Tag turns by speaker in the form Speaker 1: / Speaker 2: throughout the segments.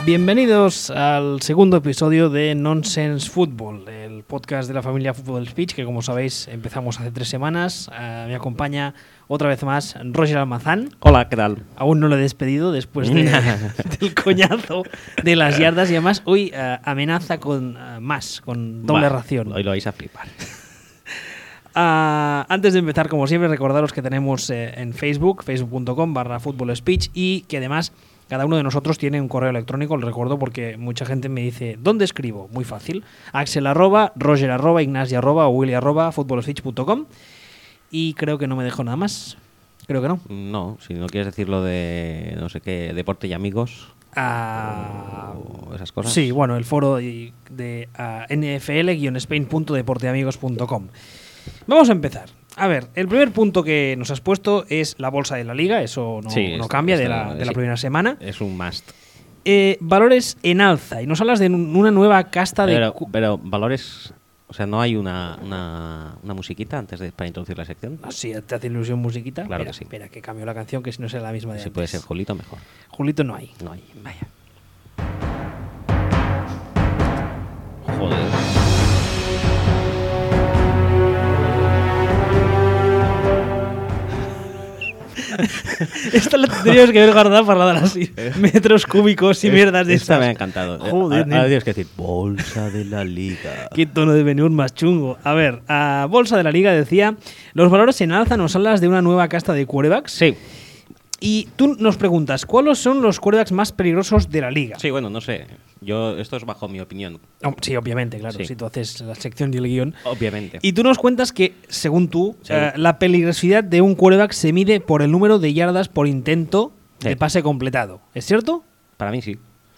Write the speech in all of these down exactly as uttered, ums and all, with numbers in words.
Speaker 1: Bienvenidos al segundo episodio de Nonsense Football, el podcast de la familia Football Speech, que como sabéis empezamos hace tres semanas. Uh, me acompaña otra vez más Roger Almazán.
Speaker 2: Hola, ¿qué tal?
Speaker 1: Aún no lo he despedido después de, del coñazo de las yardas y además hoy uh, amenaza con uh, más, con doble
Speaker 2: Bah,
Speaker 1: ración.
Speaker 2: Hoy lo vais a flipar.
Speaker 1: Uh, antes de empezar, como siempre, recordaros que tenemos eh, en Facebook, facebook punto com barra Football Speech, y que además cada uno de nosotros tiene un correo electrónico, lo recuerdo porque mucha gente me dice, ¿dónde escribo? Muy fácil, axel arroba, roger arroba, ignasi arroba, o willy arroba, footballspeech punto com, y creo que no me dejo nada más, creo que no.
Speaker 2: No, si no quieres decir lo de, no sé qué, deporte y amigos,
Speaker 1: uh,
Speaker 2: o esas cosas.
Speaker 1: Sí, bueno, el foro de, de uh, N F L guion spain punto deporteamigos punto com. Vamos a empezar. A ver, el primer punto que nos has puesto es la bolsa de la liga, eso no,
Speaker 2: sí,
Speaker 1: no
Speaker 2: esto,
Speaker 1: cambia
Speaker 2: esto,
Speaker 1: de la, de la
Speaker 2: sí,
Speaker 1: primera semana.
Speaker 2: Es un must.
Speaker 1: Eh, valores en alza, y nos hablas de una nueva casta de...
Speaker 2: Pero, pero valores, o sea, ¿no hay una, una, una musiquita antes de para introducir la sección?
Speaker 1: Ah, sí, ¿te hace ilusión musiquita?
Speaker 2: Claro
Speaker 1: espera,
Speaker 2: que sí.
Speaker 1: Espera, que cambio la canción, que si no será la misma de
Speaker 2: Si
Speaker 1: antes.
Speaker 2: puede ser Julito, mejor.
Speaker 1: Julito no hay.
Speaker 2: No hay, vaya. Joder.
Speaker 1: Esta la tendríamos que haber guardado para dar así. Metros cúbicos y mierdas de
Speaker 2: Esta
Speaker 1: estas.
Speaker 2: me ha encantado.
Speaker 1: Joder,
Speaker 2: Ahora
Speaker 1: nen.
Speaker 2: tienes que decir bolsa de la liga.
Speaker 1: Qué tono de menú más chungo. A ver, a Bolsa de la Liga decía, los valores en alza, nos hablas de una nueva casta de quarterbacks.
Speaker 2: Sí.
Speaker 1: Y tú nos preguntas, ¿cuáles son los quarterbacks más peligrosos de la liga?
Speaker 2: Sí, bueno, no sé. Yo, esto es bajo mi opinión.
Speaker 1: Oh, sí, obviamente, claro,
Speaker 2: Sí.
Speaker 1: si tú haces la sección y el guión.
Speaker 2: Obviamente.
Speaker 1: Y tú nos cuentas que, según tú,
Speaker 2: Sí.
Speaker 1: eh, la peligrosidad de un quarterback se mide por el número de yardas por intento
Speaker 2: Sí.
Speaker 1: de pase completado. ¿Es cierto?
Speaker 2: Para mí sí.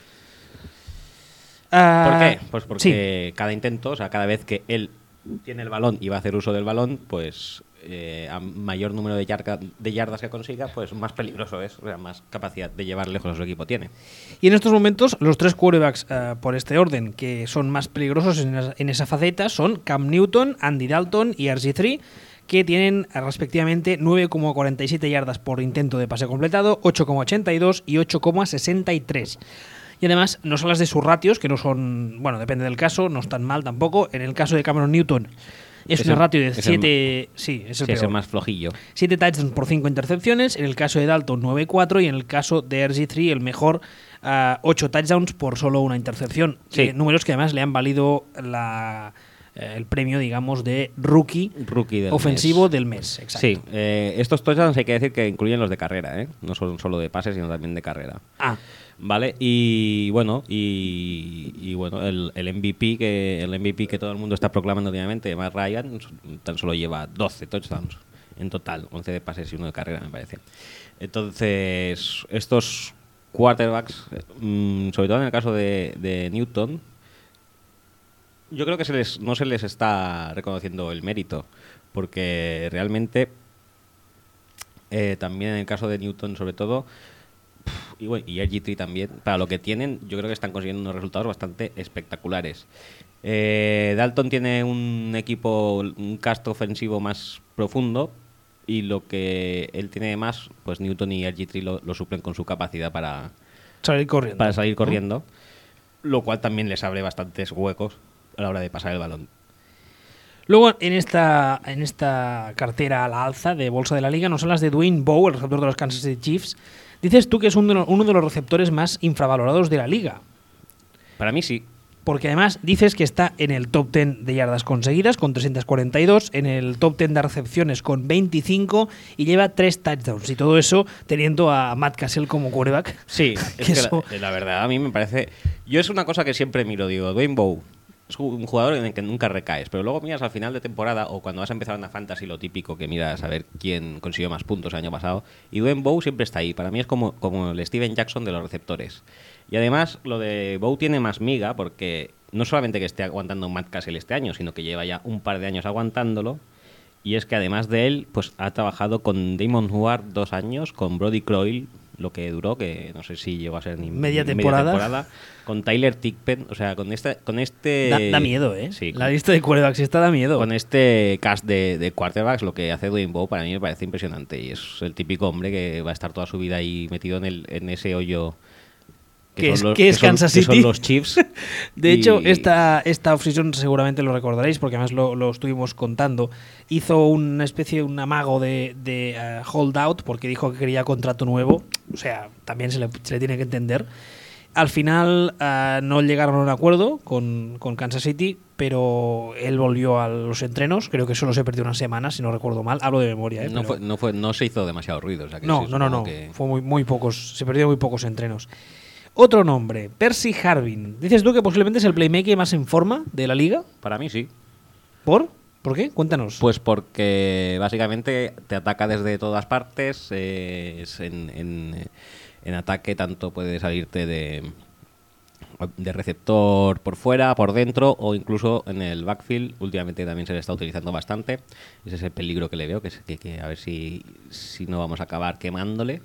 Speaker 1: Ah,
Speaker 2: ¿Por qué? Pues porque
Speaker 1: sí.
Speaker 2: cada intento, o sea, cada vez que él tiene el balón y va a hacer uso del balón, pues eh, a mayor número de, yarda, de yardas que consiga, pues más peligroso es, o sea, más capacidad de llevar lejos a su equipo tiene.
Speaker 1: Y en estos momentos, los tres quarterbacks eh, por este orden que son más peligrosos en, esa- en esa faceta son Cam Newton, Andy Dalton y R G tres, que tienen eh, respectivamente nueve coma cuarenta y siete yardas por intento de pase completado, ocho coma ochenta y dos y ocho coma sesenta y tres. Y además nos hablas de sus ratios, que no son, bueno, depende del caso, no están mal tampoco. En el caso de Cameron Newton es,
Speaker 2: Es
Speaker 1: una
Speaker 2: el-
Speaker 1: ratio de
Speaker 2: es el
Speaker 1: siete, sí, es el
Speaker 2: Sí, es
Speaker 1: peor.
Speaker 2: el más flojillo.
Speaker 1: siete touchdowns por cinco intercepciones. En el caso de Dalton, nueve cuatro. Y en el caso de R G tres, el mejor, uh, ocho touchdowns por solo una intercepción.
Speaker 2: Sí.
Speaker 1: Eh, números que además le han valido la, eh, el premio, digamos, de rookie,
Speaker 2: Rookie del
Speaker 1: ofensivo
Speaker 2: mes.
Speaker 1: del mes. Exacto.
Speaker 2: Sí, eh, estos touchdowns hay que decir que incluyen los de carrera, ¿eh? No son solo de pases, sino también de carrera.
Speaker 1: Ah,
Speaker 2: Vale, y bueno, y, y bueno, el, el M V P que el M V P que todo el mundo está proclamando últimamente, Matt Ryan, tan solo lleva doce touchdowns en total, once de pases y uno de carrera, me parece. Entonces, estos quarterbacks, mmm, sobre todo en el caso de, de Newton, yo creo que se les, no se les está reconociendo el mérito, porque realmente, eh, también en el caso de Newton sobre todo, y, bueno, y R G tres también, para lo que tienen, yo creo que están consiguiendo unos resultados bastante espectaculares. Eh, Dalton tiene un equipo, un cast ofensivo más profundo, y lo que él tiene más, pues Newton y R G tres lo, lo suplen con su capacidad para,
Speaker 1: salir corriendo.
Speaker 2: para salir
Speaker 1: ¿no?
Speaker 2: corriendo, lo cual también les abre bastantes huecos a la hora de pasar el balón.
Speaker 1: Luego, en esta, en esta cartera a la alza de Bolsa de la Liga, nos hablas de Dwayne Bowe, el receptor de los Kansas City Chiefs. Dices tú que es uno de los, uno de los receptores más infravalorados de la liga.
Speaker 2: Para mí sí.
Speaker 1: Porque además dices que está en el top diez de yardas conseguidas con trescientos cuarenta y dos, en el top diez de recepciones con veinticinco y lleva tres touchdowns. Y todo eso teniendo a Matt Cassell como quarterback.
Speaker 2: Sí,
Speaker 1: Que
Speaker 2: es que
Speaker 1: eso-
Speaker 2: la, la verdad a mí me parece... Yo es una cosa que siempre miro, digo, Dwayne Bowe es un jugador en el que nunca recaes, pero luego miras al final de temporada o cuando vas a empezar una fantasy, lo típico que miras a ver quién consiguió más puntos el año pasado, y Dwayne Bowe siempre está ahí. Para mí es como, como el Steven Jackson de los receptores. Y además lo de Bowe tiene más miga porque no solamente que esté aguantando Matt Cassell este año, sino que lleva ya un par de años aguantándolo. Y es que además de él, pues ha trabajado con Damon Huard dos años, con Brody Croyle, lo que duró, que no sé si llegó a ser ni
Speaker 1: Media temporada.
Speaker 2: temporada, con Tyler Thigpen, o sea, con este, con este
Speaker 1: Da, da miedo, ¿eh?
Speaker 2: sí,
Speaker 1: La lista de quarterbacks esta da miedo.
Speaker 2: con este cast de, de quarterbacks, lo que hace Dwayne Bowe para mí me parece impresionante, y es el típico hombre que va a estar toda su vida ahí metido en el en ese hoyo
Speaker 1: que es,
Speaker 2: los,
Speaker 1: que es
Speaker 2: son,
Speaker 1: Kansas
Speaker 2: que
Speaker 1: City.
Speaker 2: son los Chiefs.
Speaker 1: De
Speaker 2: y...
Speaker 1: hecho, esta, esta offseason seguramente lo recordaréis, porque además lo, lo estuvimos contando. Hizo una especie de un amago de, de uh, holdout, porque dijo que quería contrato nuevo. O sea, también se le, se le tiene que entender. Al final uh, no llegaron a un acuerdo con, con Kansas City, pero él volvió a los entrenos. Creo que solo se perdió una semana, si no recuerdo mal. Hablo de memoria. ¿eh?
Speaker 2: No,
Speaker 1: Pero...
Speaker 2: fue, no, fue, no se hizo demasiado ruido. O sea que
Speaker 1: no,
Speaker 2: sí,
Speaker 1: no, no, no.
Speaker 2: Que...
Speaker 1: Fue muy, muy pocos. Se perdió muy pocos entrenos. Otro nombre, Percy Harvin. Dices tú que posiblemente es el playmaker más en forma de la liga.
Speaker 2: Para mí sí.
Speaker 1: ¿Por? ¿Por qué? Cuéntanos.
Speaker 2: Pues porque básicamente te ataca desde todas partes. Eh, es en, en, en ataque tanto puede salirte de, de receptor por fuera, por dentro o incluso en el backfield. Últimamente también se le está utilizando bastante. Ese es el peligro que le veo, que, es, que, que a ver si, si no vamos a acabar quemándole.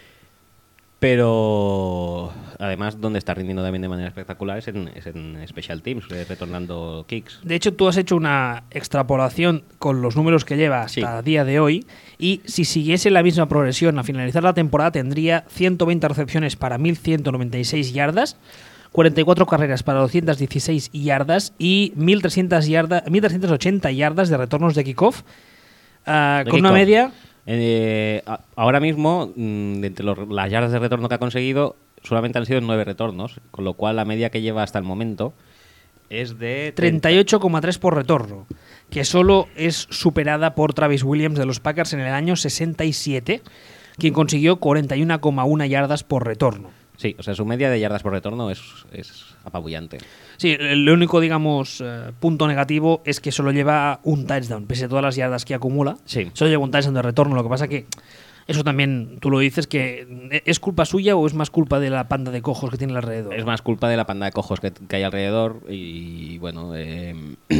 Speaker 2: Pero además donde está rindiendo también de manera espectacular es en, es en Special Teams, retornando kicks.
Speaker 1: De hecho, tú has hecho una extrapolación con los números que lleva hasta el sí. día de hoy, y si siguiese la misma progresión a finalizar la temporada tendría ciento veinte recepciones para mil ciento noventa y seis yardas, cuarenta y cuatro carreras para doscientas dieciséis yardas y mil trescientas yarda, mil trescientas ochenta yardas de retornos de kickoff, uh, con una media...
Speaker 2: Eh, ahora mismo, de entre los, las yardas de retorno que ha conseguido, solamente han sido nueve retornos, con lo cual la media que lleva hasta el momento es de
Speaker 1: treinta y ocho coma tres por retorno, que solo es superada por Travis Williams de los Packers en el año sesenta y siete, quien consiguió cuarenta y uno coma uno yardas por retorno.
Speaker 2: Sí, o sea, su media de yardas por retorno es, es apabullante.
Speaker 1: Sí, el único, digamos, uh, punto negativo es que solo lleva un touchdown, pese a todas las yardas que acumula.
Speaker 2: Sí.
Speaker 1: Solo lleva un touchdown de retorno, lo que pasa que eso también, tú lo dices, que ¿es culpa suya o es más culpa de la panda de cojos que tiene alrededor?
Speaker 2: Es más culpa de la panda de cojos que, que hay alrededor y, bueno, eh,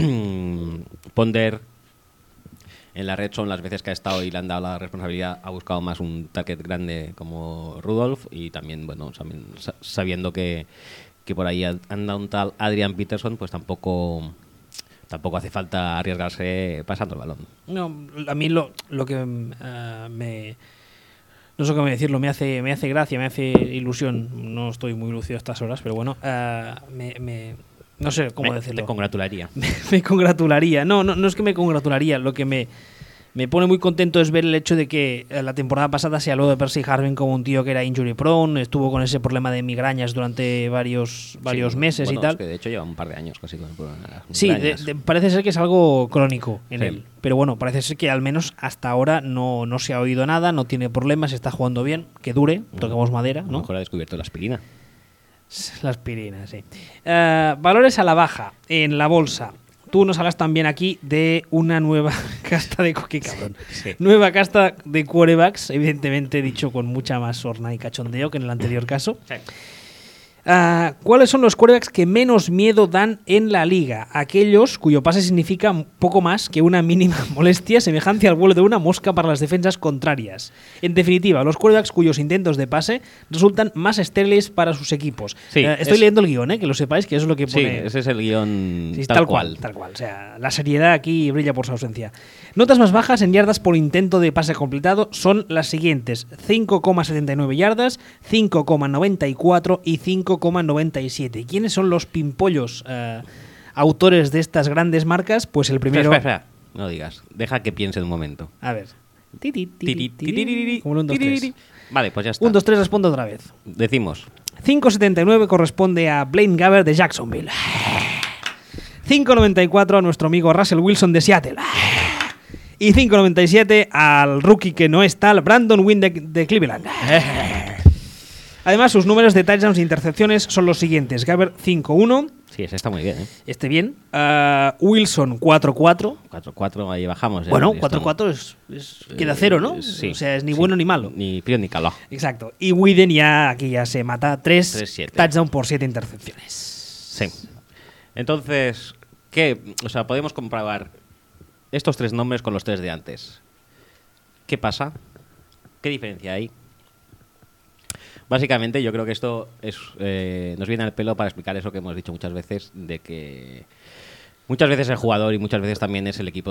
Speaker 2: Ponder en la red son las veces que ha estado y le han dado la responsabilidad, ha buscado más un target grande como Rudolph y también, bueno, sabiendo que, que por ahí anda un tal Adrian Peterson, pues tampoco tampoco hace falta arriesgarse pasando el balón.
Speaker 1: No, a mí lo, lo que uh, me... No sé cómo decirlo, me hace, me hace gracia, me hace ilusión. No estoy muy lúcido a estas horas, pero bueno, uh, me... me no sé cómo
Speaker 2: me,
Speaker 1: decirlo.
Speaker 2: Te congratularía.
Speaker 1: Me, me congratularía. No, no, no es que me congratularía. Lo que me, me pone muy contento es ver el hecho de que la temporada pasada se habló de Percy Harvin como un tío que era injury prone, estuvo con ese problema de migrañas durante varios, varios
Speaker 2: sí,
Speaker 1: meses
Speaker 2: bueno,
Speaker 1: y tal.
Speaker 2: Es que de hecho lleva un par de años casi con el problema de las
Speaker 1: Sí, de, de, parece ser que es algo crónico en
Speaker 2: sí.
Speaker 1: él. Pero bueno, parece ser que al menos hasta ahora no, no se ha oído nada, no tiene problemas, está jugando bien, que dure, toquemos madera, ¿no?
Speaker 2: A lo mejor ha descubierto la aspirina.
Speaker 1: La aspirina, sí. Uh, valores a la baja en la bolsa. Tú nos hablas también aquí de una nueva casta de... ¿Qué cabrón?
Speaker 2: Sí.
Speaker 1: Nueva casta de quarterbacks, evidentemente dicho con mucha más sorna y cachondeo que en el anterior caso.
Speaker 2: Sí.
Speaker 1: Uh, ¿Cuáles son los quarterbacks que menos miedo dan en la liga? Aquellos cuyo pase significa poco más que una mínima molestia semejante al vuelo de una mosca para las defensas contrarias. En definitiva, los quarterbacks cuyos intentos de pase resultan más estériles para sus equipos.
Speaker 2: Sí,
Speaker 1: uh, estoy
Speaker 2: es...
Speaker 1: leyendo el guión, ¿eh? Que lo sepáis, que eso es lo que pone...
Speaker 2: Sí, ese es el guión
Speaker 1: sí,
Speaker 2: tal,
Speaker 1: tal
Speaker 2: cual.
Speaker 1: cual. Tal cual. O sea, la seriedad aquí brilla por su ausencia. Notas más bajas en yardas por intento de pase completado son las siguientes: cinco coma setenta y nueve yardas, cinco coma noventa y cuatro y cinco coma noventa y siete. ¿Quiénes son los pimpollos uh, autores de estas grandes marcas? Pues el primero...
Speaker 2: Espera, espera, espera. No digas. Deja que piense un momento.
Speaker 1: A ver.
Speaker 2: Como
Speaker 1: un, dos, tres.
Speaker 2: Vale, pues ya está.
Speaker 1: un, dos, tres, respondo otra vez.
Speaker 2: Decimos.
Speaker 1: cinco setenta y nueve corresponde a Blaine Gabbert de Jacksonville. cinco noventa y cuatro a nuestro amigo Russell Wilson de Seattle. Y cinco noventa y siete al rookie que no es tal, Brandon Wynn de, de Cleveland. Además, sus números de touchdowns e intercepciones son los siguientes. Gabbert cinco uno.
Speaker 2: Sí, ese está muy bien, ¿eh?
Speaker 1: Este bien. Uh, Wilson cuatro cuatro.
Speaker 2: cuatro cuatro, ahí bajamos. ¿eh?
Speaker 1: Bueno, cuatro cuatro es, es, queda cero, ¿no?
Speaker 2: Eh, sí,
Speaker 1: o sea, es ni
Speaker 2: sí.
Speaker 1: bueno ni malo.
Speaker 2: Ni frío ni calor.
Speaker 1: Exacto. Y Widen ya aquí ya se mata. tres touchdowns por siete intercepciones.
Speaker 2: Sí. Entonces, ¿qué? O sea, podemos comprobar estos tres nombres con los tres de antes. ¿Qué pasa? ¿Qué diferencia hay? Básicamente yo creo que esto es, eh, nos viene al pelo para explicar eso que hemos dicho muchas veces, de que muchas veces el jugador y muchas veces también es el equipo donde cae. Y más en el caso de los quarterbacks, obviamente.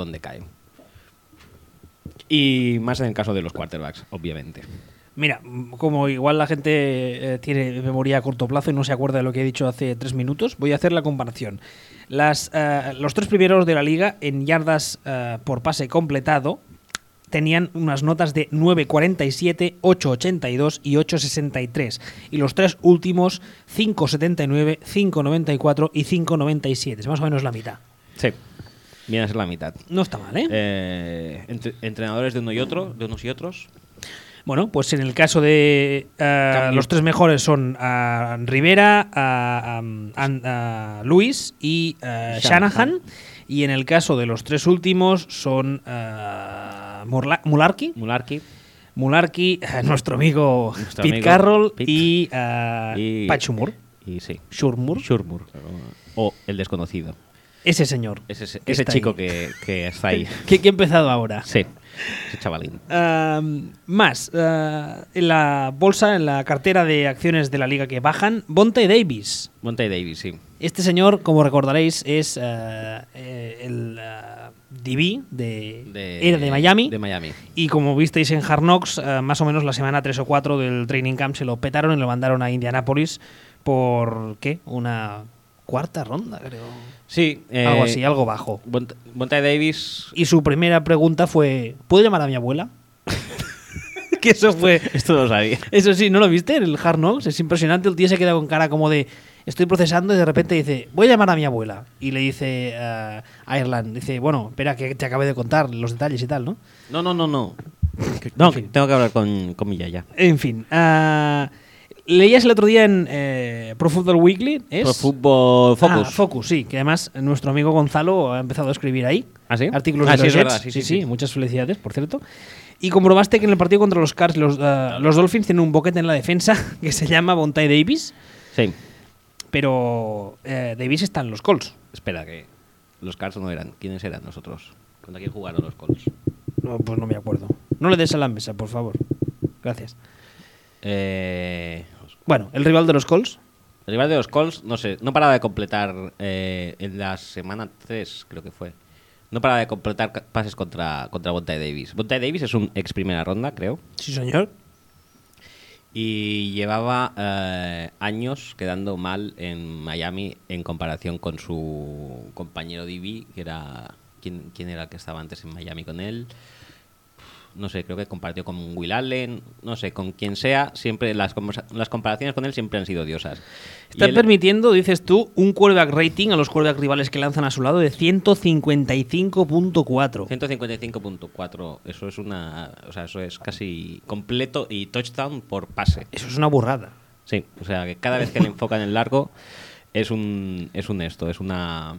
Speaker 1: Mira, como igual la gente eh, tiene memoria a corto plazo y no se acuerda de lo que he dicho hace tres minutos, voy a hacer la comparación. Las, uh, los tres primeros de la liga en yardas uh, por pase completado tenían unas notas de nueve cuarenta y siete, ocho ochenta y dos y ocho sesenta y tres. Y los tres últimos, cinco setenta y nueve, cinco noventa y cuatro y cinco noventa y siete. Es más o menos la mitad.
Speaker 2: Sí, viene a ser la mitad.
Speaker 1: No está mal, ¿eh?
Speaker 2: eh entre, entrenadores de uno y otro, de unos y otros.
Speaker 1: Bueno, pues en el caso de uh, los tres mejores son uh, Rivera, uh, um, uh, Luis y uh, Shanahan. Shanahan. Y en el caso de los tres últimos son uh, Murla- Mularkey.
Speaker 2: Mularkey.
Speaker 1: Mularkey, uh, nuestro amigo
Speaker 2: nuestro
Speaker 1: Pete
Speaker 2: amigo
Speaker 1: Carroll
Speaker 2: Pete.
Speaker 1: y, uh,
Speaker 2: y
Speaker 1: Pat Shurmur.
Speaker 2: Y sí.
Speaker 1: Shurmur.
Speaker 2: Shurmur. O el desconocido.
Speaker 1: Ese señor.
Speaker 2: Ese, ese, ese chico que, que está ahí.
Speaker 1: que, que ha empezado ahora.
Speaker 2: Sí, ese chavalín.
Speaker 1: Uh, más, uh, en la bolsa, en la cartera de acciones de la liga que bajan, Vontae Davis.
Speaker 2: Vontae Davis, sí.
Speaker 1: Este señor, como recordaréis, es uh, eh, el uh, D B de,
Speaker 2: de,
Speaker 1: era de Miami.
Speaker 2: De Miami.
Speaker 1: Y como visteis en Hard Knocks, uh, más o menos la semana tres o cuatro del training camp se lo petaron y lo mandaron a Indianapolis por, ¿qué? Una cuarta ronda, creo.
Speaker 2: Sí. Eh,
Speaker 1: algo así, algo bajo.
Speaker 2: Vontae Davis...
Speaker 1: Y su primera pregunta fue, ¿puedo llamar a mi abuela? Que eso fue...
Speaker 2: Esto no lo sabía.
Speaker 1: Eso sí, ¿no lo viste en el Hard Knocks? Es impresionante, el tío se queda con cara como de... Estoy procesando y de repente dice, voy a llamar a mi abuela. Y le dice uh, a Ireland, dice, bueno, espera que te acabe de contar los detalles y tal, ¿no?
Speaker 2: No, no, no, no. No,
Speaker 1: en fin.
Speaker 2: Tengo que hablar con, con mi yaya.
Speaker 1: En fin. Uh, leías el otro día en eh, Pro Football Weekly, ¿es?
Speaker 2: Pro Football Focus.
Speaker 1: Ah, Focus, sí. Que además nuestro amigo Gonzalo ha empezado a escribir ahí.
Speaker 2: ¿Ah, sí?
Speaker 1: Artículos
Speaker 2: ah,
Speaker 1: de
Speaker 2: sí,
Speaker 1: los
Speaker 2: es
Speaker 1: Jets.
Speaker 2: verdad, sí,
Speaker 1: sí,
Speaker 2: sí,
Speaker 1: sí,
Speaker 2: sí.
Speaker 1: muchas felicidades, por cierto. Y comprobaste que en el partido contra los Cards los, uh, los Dolphins tienen un boquete en la defensa que se llama Vontae Davis.
Speaker 2: Sí.
Speaker 1: Pero eh, Davis está en los Colts.
Speaker 2: Espera, que los Cards no eran. ¿Quiénes eran nosotros? ¿Contra quién jugaron los Colts?
Speaker 1: No, pues no me acuerdo. No le des a la mesa, por favor. Gracias.
Speaker 2: Eh,
Speaker 1: bueno, el rival de los Colts.
Speaker 2: El rival de los Colts, no sé, no paraba de completar eh, en la semana tres, creo que fue. No paraba de completar pases contra, contra Vontae Davis. Vontae Davis es un ex primera ronda, creo.
Speaker 1: Sí, señor.
Speaker 2: Y llevaba eh, años quedando mal en Miami en comparación con su compañero D B, que era... ¿Quién, quién era el que estaba antes en Miami con él? No sé, creo que compartió con Will Allen, no sé, con quien sea, siempre las, las comparaciones con él siempre han sido odiosas.
Speaker 1: Están permitiendo, dices tú, un quarterback rating a los quarterback rivales que lanzan a su lado de ciento cincuenta y cinco punto cuatro.
Speaker 2: ciento cincuenta y cinco punto cuatro, eso es una, o sea, eso es casi completo y touchdown por pase.
Speaker 1: Eso es una burrada.
Speaker 2: Sí, o sea, que cada vez que le enfocan el largo es un es un esto, es una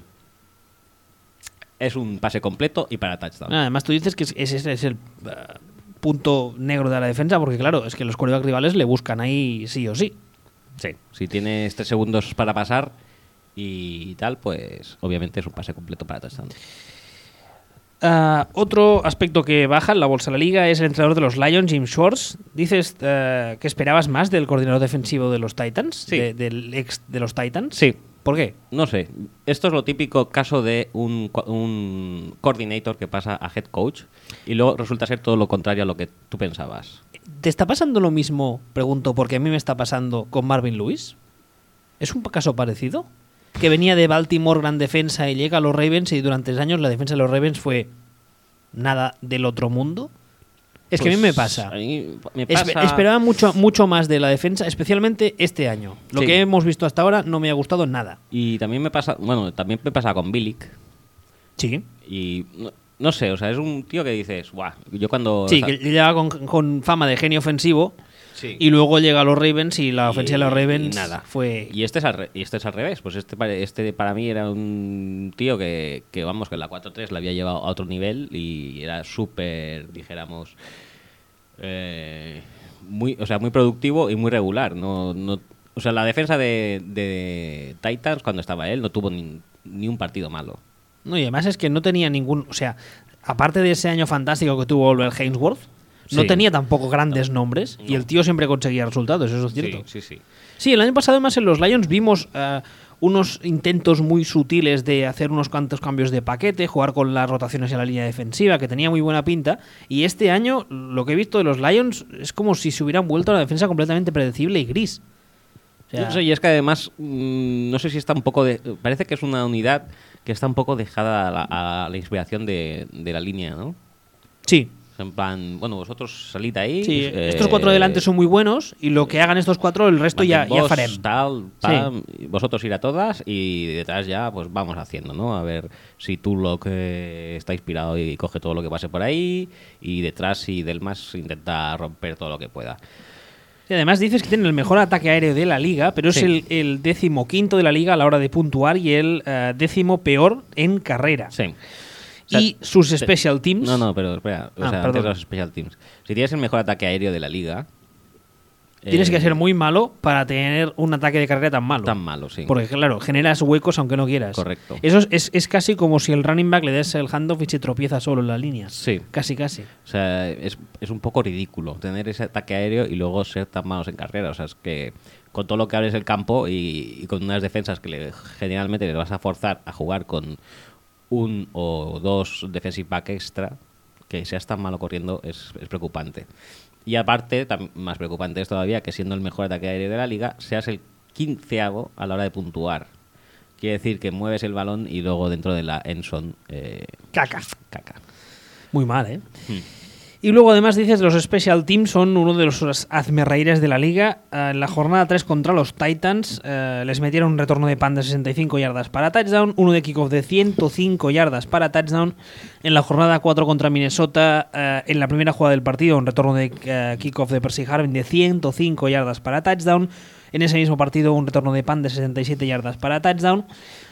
Speaker 2: es un pase completo y para touchdown.
Speaker 1: Además, tú dices que ese es, es el uh, punto negro de la defensa, porque claro, es que los quarterback rivales le buscan ahí sí o sí.
Speaker 2: Sí, si tienes tres segundos para pasar y tal, pues obviamente es un pase completo para touchdown.
Speaker 1: Uh, otro aspecto que baja en la bolsa de la liga es el entrenador de los Lions, Jim Schwartz. Dices uh, que esperabas más del coordinador defensivo de los Titans,
Speaker 2: sí.
Speaker 1: de, del ex de los Titans.
Speaker 2: Sí.
Speaker 1: ¿Por qué?
Speaker 2: No sé. Esto es lo típico caso de un, un coordinator que pasa a head coach y luego resulta ser todo lo contrario a lo que tú pensabas.
Speaker 1: ¿Te está pasando lo mismo, pregunto, porque a mí me está pasando con Marvin Lewis? ¿Es un caso parecido? Que venía de Baltimore, gran defensa, y llega a los Ravens y durante años la defensa de los Ravens fue nada del otro mundo. Es pues que a mí me pasa.
Speaker 2: A mí me pasa...
Speaker 1: Espe- esperaba mucho, mucho más de la defensa, especialmente este año. Lo
Speaker 2: sí.
Speaker 1: que hemos visto hasta ahora no me ha gustado nada.
Speaker 2: Y también me pasa, bueno, también me pasa con Billick.
Speaker 1: Sí.
Speaker 2: Y no, no sé, o sea, es un tío que dices, guau, yo cuando...
Speaker 1: Sí, que llega con, con fama de genio ofensivo.
Speaker 2: Sí.
Speaker 1: Y luego llega a los Ravens y la
Speaker 2: y,
Speaker 1: ofensiva de los Ravens
Speaker 2: y nada.
Speaker 1: fue...
Speaker 2: Y este es al, re- y este es al revés. Pues este, este para mí era un tío que, que vamos, que en la cuatro tres la había llevado a otro nivel y era súper, dijéramos... Eh, muy, o sea, muy productivo y muy regular. No, no, o sea, la defensa de, de Titans cuando estaba él no tuvo ni, ni un partido malo.
Speaker 1: No, y además es que no tenía ningún... O sea, aparte de ese año fantástico que tuvo Oliver Hainsworth, no
Speaker 2: Sí.
Speaker 1: tenía tampoco grandes no. nombres
Speaker 2: No.
Speaker 1: y el tío siempre conseguía resultados, eso es cierto.
Speaker 2: Sí, sí, sí.
Speaker 1: Sí, el año pasado además en los Lions vimos uh, unos intentos muy sutiles de hacer unos cuantos cambios de paquete, jugar con las rotaciones en la línea defensiva, que tenía muy buena pinta. Y este año, lo que he visto de los Lions es como si se hubieran vuelto a una defensa completamente predecible y gris. O sea,
Speaker 2: no sé, y es que además, mmm, no sé si está un poco de... Parece que es una unidad que está un poco dejada a la, a la inspiración de, de la línea, ¿no?
Speaker 1: sí.
Speaker 2: En plan, bueno, vosotros salid ahí.
Speaker 1: Sí,
Speaker 2: eh,
Speaker 1: estos cuatro delante son muy buenos y lo que hagan estos cuatro, el resto ya, ya
Speaker 2: vos,
Speaker 1: farem.
Speaker 2: Tal, pam, sí. Vosotros ir a todas y detrás ya pues vamos haciendo, ¿no? A ver si tú lo que está inspirado y coge todo lo que pase por ahí y detrás si Delmas intenta romper todo lo que pueda.
Speaker 1: Y además dices que tienen el mejor ataque aéreo de la liga, pero sí. es el, el décimo quinto de la liga a la hora de puntuar y el uh, décimo peor en carrera.
Speaker 2: Sí.
Speaker 1: O sea, y sus special teams.
Speaker 2: No, no, pero espera. O
Speaker 1: ah,
Speaker 2: sea, antes de los special teams. Si tienes el mejor ataque aéreo de la liga.
Speaker 1: Tienes
Speaker 2: eh,
Speaker 1: que ser muy malo para tener un ataque de carrera tan malo.
Speaker 2: Tan malo, sí.
Speaker 1: Porque, claro, generas huecos aunque no quieras.
Speaker 2: Correcto.
Speaker 1: Eso es, es, es casi como si el running back le des el handoff y se tropieza solo en la línea.
Speaker 2: Sí.
Speaker 1: Casi, casi.
Speaker 2: O sea, es, es un poco ridículo tener ese ataque aéreo y luego ser tan malos en carrera. O sea, es que con todo lo que abres el campo y, y con unas defensas que le, generalmente les vas a forzar a jugar con un o dos defensive back extra, que seas tan malo corriendo es, es preocupante. Y aparte, tam, más preocupante es todavía que siendo el mejor ataque aéreo de la liga, seas el quinceavo a la hora de puntuar. Quiere decir que mueves el balón y luego dentro de la end zone... Eh,
Speaker 1: caca.
Speaker 2: Caca.
Speaker 1: Muy mal, ¿eh?
Speaker 2: Hmm.
Speaker 1: Y luego además dices los special teams son uno de los hazmerreíres de la liga. Uh, en la jornada tres contra los Titans uh, les metieron un retorno de pan de sesenta y cinco yardas para touchdown, uno de kickoff de ciento cinco yardas para touchdown. En la jornada cuatro contra Minnesota, uh, en la primera jugada del partido, un retorno de uh, kickoff de Percy Harvin de ciento cinco yardas para touchdown. En ese mismo partido un retorno de pan de sesenta y siete yardas para touchdown.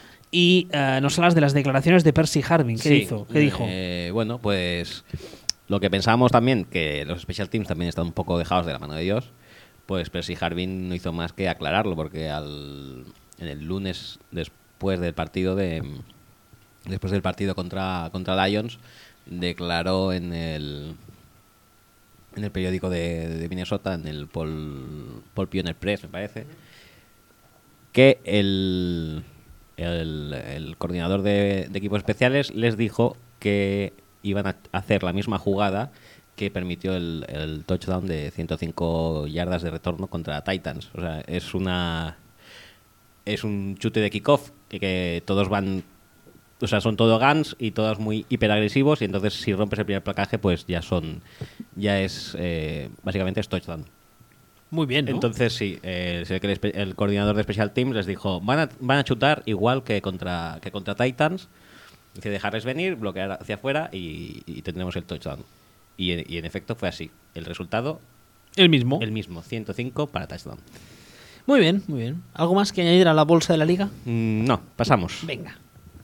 Speaker 1: Y uh, nos hablas de las declaraciones de Percy Harvin. ¿Qué,
Speaker 2: sí,
Speaker 1: hizo? ¿Qué dijo?
Speaker 2: Eh, bueno, pues... Lo que pensábamos también, que los special teams también están un poco dejados de la mano de Dios, pues Percy Harvin no hizo más que aclararlo, porque al, en el lunes después del partido de después del partido contra contra Lions declaró en el en el periódico de, de Minnesota, en el Paul, Paul Pioneer Press, me parece, que el el, el coordinador de, de equipos especiales les dijo que iban a hacer la misma jugada que permitió el, el touchdown de ciento cinco yardas de retorno contra Titans. O sea, es una es un chute de kickoff que, que todos van, o sea, son todo guns y todos muy hiperagresivos, y entonces si rompes el primer placaje, pues ya son ya es eh, básicamente es touchdown.
Speaker 1: Muy bien, ¿no?
Speaker 2: Entonces sí, eh, sé que el, el coordinador de Special Teams les dijo, van a, van a chutar igual que contra que contra Titans. Dice, dejarles venir, bloquear hacia afuera y, y tendremos el touchdown. Y, y en efecto fue así. El resultado...
Speaker 1: El mismo.
Speaker 2: El mismo, ciento cinco para touchdown.
Speaker 1: Muy bien, muy bien. ¿Algo más que añadir a la bolsa de la liga?
Speaker 2: Mm, no, pasamos.
Speaker 1: Venga.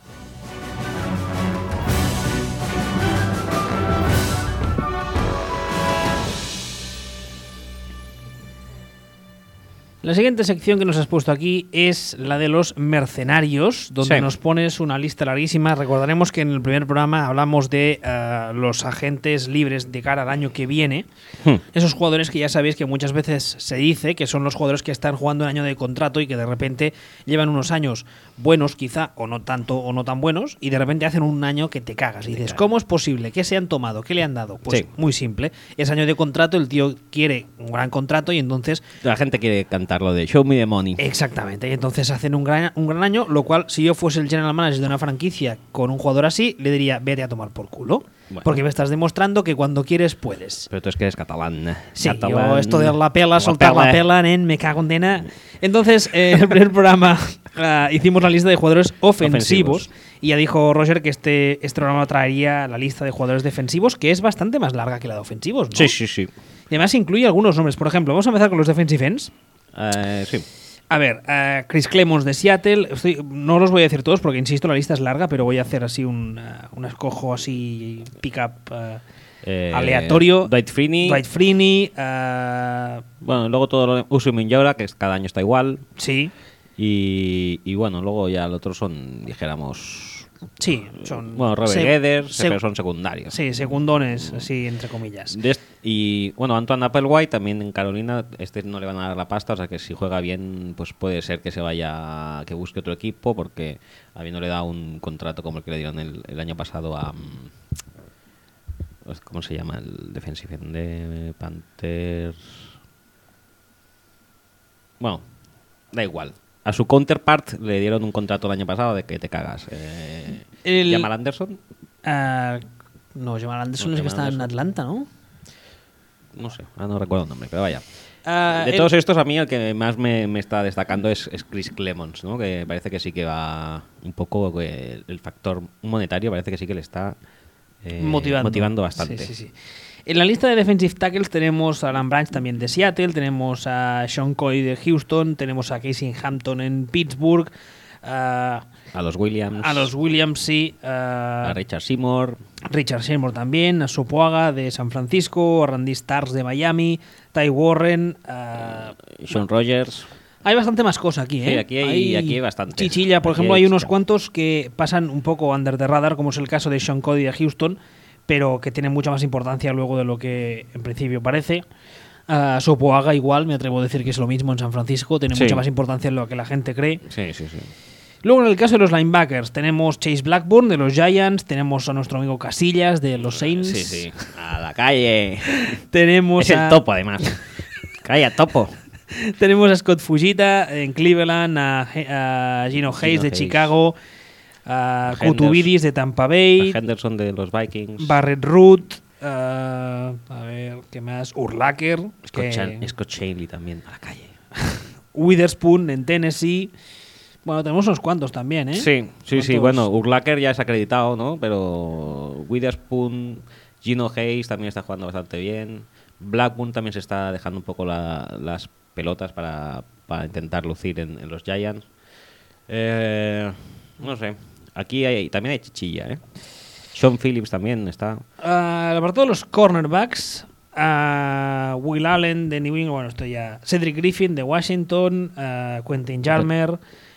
Speaker 1: La siguiente sección que nos has puesto aquí es la de los mercenarios, donde sí. nos pones una lista larguísima. Recordaremos que en el primer programa hablamos de uh, los agentes libres de cara al año que viene. Hmm. Esos jugadores que ya sabéis que muchas veces se dice que son los jugadores que están jugando un año de contrato y que de repente llevan unos años buenos quizá, o no tanto o no tan buenos, y de repente hacen un año que te cagas. Y dices, claro, ¿cómo es posible? ¿Qué se han tomado? ¿Qué le han dado? Pues sí. muy simple. Es año de contrato, el tío quiere un gran contrato y entonces...
Speaker 2: La gente quiere cantar lo de show me the money.
Speaker 1: Exactamente, y entonces hacen un gran, un gran año, lo cual, si yo fuese el general manager de una franquicia con un jugador así, le diría, vete a tomar por culo. Bueno. Porque me estás demostrando que cuando quieres puedes.
Speaker 2: Pero tú es que eres catalán.
Speaker 1: Sí,
Speaker 2: catalán,
Speaker 1: yo esto de la pela, soltar
Speaker 2: pela.
Speaker 1: la pela, nen, me cago en dena. Entonces, eh, en el primer programa uh, hicimos la lista de jugadores ofensivos, ofensivos. Y ya dijo Roger que este, este programa traería la lista de jugadores defensivos, que es bastante más larga que la de ofensivos, ¿no?
Speaker 2: Sí, sí, sí.
Speaker 1: Y además incluye algunos nombres. Por ejemplo, vamos a empezar con los defensive ends.
Speaker 2: Uh, sí.
Speaker 1: A ver, uh, Chris Clemons de Seattle. Estoy, no los voy a decir todos porque, insisto, la lista es larga, pero voy a hacer así un, uh, un escojo así pick-up uh, eh, aleatorio.
Speaker 2: Dwight Freeney.
Speaker 1: Dwight Freeney. Uh,
Speaker 2: bueno, luego todo lo de Usu Minjora, que cada año está igual.
Speaker 1: Sí.
Speaker 2: Y, y bueno, luego ya los otros son, dijéramos...
Speaker 1: Sí, son...
Speaker 2: Bueno, Robert
Speaker 1: se-
Speaker 2: Guedes,
Speaker 1: se-
Speaker 2: pero son secundarios.
Speaker 1: Sí, secundones, así entre comillas.
Speaker 2: De est- y bueno, Antoine Applewhite también en Carolina, este no le van a dar la pasta, o sea que si juega bien, pues puede ser que se vaya, que busque otro equipo, porque habiéndole dado un contrato como el que le dieron el, el año pasado a... mm, ¿cómo se llama? El defensive end de Panthers... Bueno, da igual. A su counterpart le dieron un contrato el año pasado de que te cagas. Eh,
Speaker 1: El-
Speaker 2: Jamal Anderson,
Speaker 1: Ah, no, Jamal Anderson
Speaker 2: No,
Speaker 1: es que
Speaker 2: Jamal
Speaker 1: está en
Speaker 2: Anderson.
Speaker 1: Atlanta, ¿no?
Speaker 2: no sé, ahora no recuerdo el nombre, pero vaya.
Speaker 1: Ah,
Speaker 2: De
Speaker 1: el-
Speaker 2: todos estos, a mí el que más me, me está destacando es, es Chris Clemons, ¿no? Que parece que sí que va un poco eh, el factor monetario, parece que sí que le está eh,
Speaker 1: motivando.
Speaker 2: bastante.
Speaker 1: Sí, sí, sí. En la lista de defensive tackles tenemos a Alan Branch también de Seattle, tenemos a Sean Coy de Houston, tenemos a Casey Hampton en Pittsburgh, a,
Speaker 2: A los Williams,
Speaker 1: a los Williams, sí, a,
Speaker 2: a Richard Seymour,
Speaker 1: Richard Seymour también, a Sopoaga de San Francisco, a Randy Starks de Miami, Ty Warren, a...
Speaker 2: Sean Rogers.
Speaker 1: Hay bastante más cosa aquí, ¿eh?
Speaker 2: Sí, aquí hay- aquí hay bastantes.
Speaker 1: Chichilla, por
Speaker 2: Aquí
Speaker 1: ejemplo,
Speaker 2: hay
Speaker 1: hay unos
Speaker 2: chicha.
Speaker 1: cuantos que pasan un poco under the radar, como es el caso de Sean Cody de Houston, pero que tienen mucha más importancia luego de lo que en principio parece. Uh, Sopoaga igual, me atrevo a decir que es lo mismo en San Francisco, tiene
Speaker 2: Sí.
Speaker 1: mucha más importancia en lo que la gente cree.
Speaker 2: Sí, sí, sí.
Speaker 1: Luego en el caso de los linebackers tenemos Chase Blackburn de los Giants, tenemos a nuestro amigo Casillas de los Saints,
Speaker 2: Sí, sí. A la calle.
Speaker 1: tenemos
Speaker 2: Es
Speaker 1: a...
Speaker 2: el topo, además. Calla, topo.
Speaker 1: Tenemos a Scott Fujita en Cleveland, a, He- a Gino Hayes de
Speaker 2: Hayes.
Speaker 1: Chicago, a
Speaker 2: A
Speaker 1: Kutubidis de Tampa Bay,
Speaker 2: A Henderson de los Vikings.
Speaker 1: Barrett Root, a, a ver, ¿qué más? Urlacher,
Speaker 2: Scott,
Speaker 1: que-
Speaker 2: Chan- Scott Shanley también. A la calle.
Speaker 1: Witherspoon en Tennessee. Bueno, tenemos unos cuantos también, ¿eh?
Speaker 2: Sí, sí, sí.
Speaker 1: ¿Cuántos?
Speaker 2: Bueno, Urlacher ya es acreditado, ¿no? Pero Witherspoon, Gino Hayes también está jugando bastante bien. Blackburn también se está dejando un poco la- las pelotas para, para intentar lucir en, en los Giants. Eh, no sé. Aquí hay, también hay chichilla, ¿eh? Sean Phillips también está.
Speaker 1: Ah, el apartado de los cornerbacks, a Will Allen de New England, bueno, esto ya. Cedric Griffin de Washington, a Quentin Jarmer.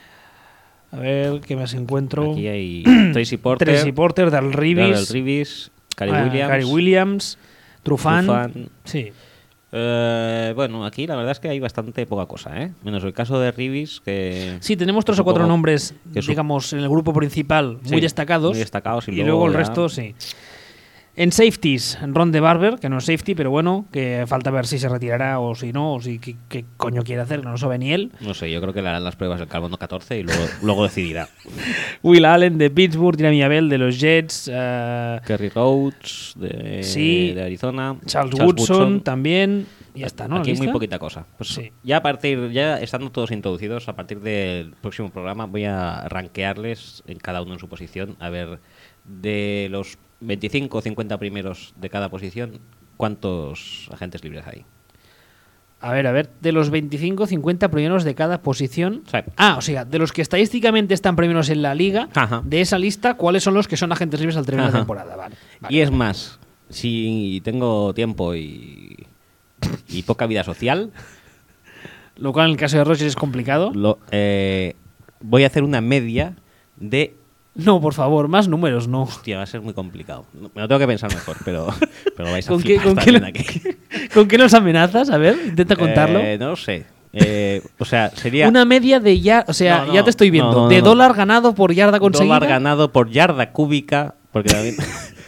Speaker 1: A ver, ¿qué más encuentro?
Speaker 2: Aquí hay Tracy Porter,
Speaker 1: Tracy Porter, Darrell
Speaker 2: Darrell
Speaker 1: Reeves,
Speaker 2: Reeves, Cary
Speaker 1: ah,
Speaker 2: Williams.
Speaker 1: Cary Williams, Trufant.
Speaker 2: Trufant.
Speaker 1: Sí.
Speaker 2: Eh, bueno, aquí la verdad es que hay bastante poca cosa, ¿eh? Menos el caso de Reeves, que...
Speaker 1: Sí, tenemos tres o
Speaker 2: supongo
Speaker 1: cuatro nombres,
Speaker 2: que su-
Speaker 1: digamos, en el grupo principal muy
Speaker 2: Sí,
Speaker 1: destacados.
Speaker 2: muy destacados y
Speaker 1: y
Speaker 2: luego
Speaker 1: luego el
Speaker 2: ya-
Speaker 1: resto, sí. En safeties, Ron de Barber, que no es safety, pero bueno, que falta ver si se retirará o si no, o si qué, qué coño quiere hacer, que no lo sabe ni él.
Speaker 2: No sé, yo creo que le harán las pruebas del carbono catorce y luego, luego decidirá.
Speaker 1: Will Allen de Pittsburgh, Jeremy Abel de los Jets, eh,
Speaker 2: Kerry Rhodes de,
Speaker 1: Sí.
Speaker 2: de Arizona.
Speaker 1: Charles, Woodson, también. Y ya está, ¿no?
Speaker 2: Aquí
Speaker 1: ¿La
Speaker 2: hay muy
Speaker 1: lista?
Speaker 2: poquita cosa. Pues
Speaker 1: Sí.
Speaker 2: ya a partir, ya estando todos introducidos, a partir del próximo programa voy a rankearles en cada uno en su posición, a ver de los veinticinco o cincuenta primeros de cada posición, ¿cuántos agentes libres hay?
Speaker 1: A ver, a ver, de los veinticinco, cincuenta primeros de cada posición.
Speaker 2: Sí.
Speaker 1: Ah, o sea, de los que estadísticamente están primeros en la liga,
Speaker 2: Ajá.
Speaker 1: de esa lista, ¿cuáles son los que son agentes libres al terminar la
Speaker 2: Ajá.
Speaker 1: temporada? Vale, vale.
Speaker 2: Y es más, si tengo tiempo y, y poca vida social,
Speaker 1: Lo cual en el caso de Rogers es complicado.
Speaker 2: lo, eh, voy a hacer una media de...
Speaker 1: No, por favor, más números, no.
Speaker 2: Hostia, va a ser muy complicado. Me lo tengo que pensar mejor, pero, pero vais a
Speaker 1: ¿Con qué,
Speaker 2: flipar
Speaker 1: con, qué,
Speaker 2: también aquí.
Speaker 1: ¿Con qué nos amenazas? A ver, intenta contarlo.
Speaker 2: Eh, no lo sé. Eh, o sea, sería
Speaker 1: Una media de ya, o sea,
Speaker 2: No, no,
Speaker 1: ya te estoy viendo,
Speaker 2: no, no,
Speaker 1: de
Speaker 2: no.
Speaker 1: dólar ganado por yarda conseguida.
Speaker 2: dólar ganado por yarda cúbica, porque también...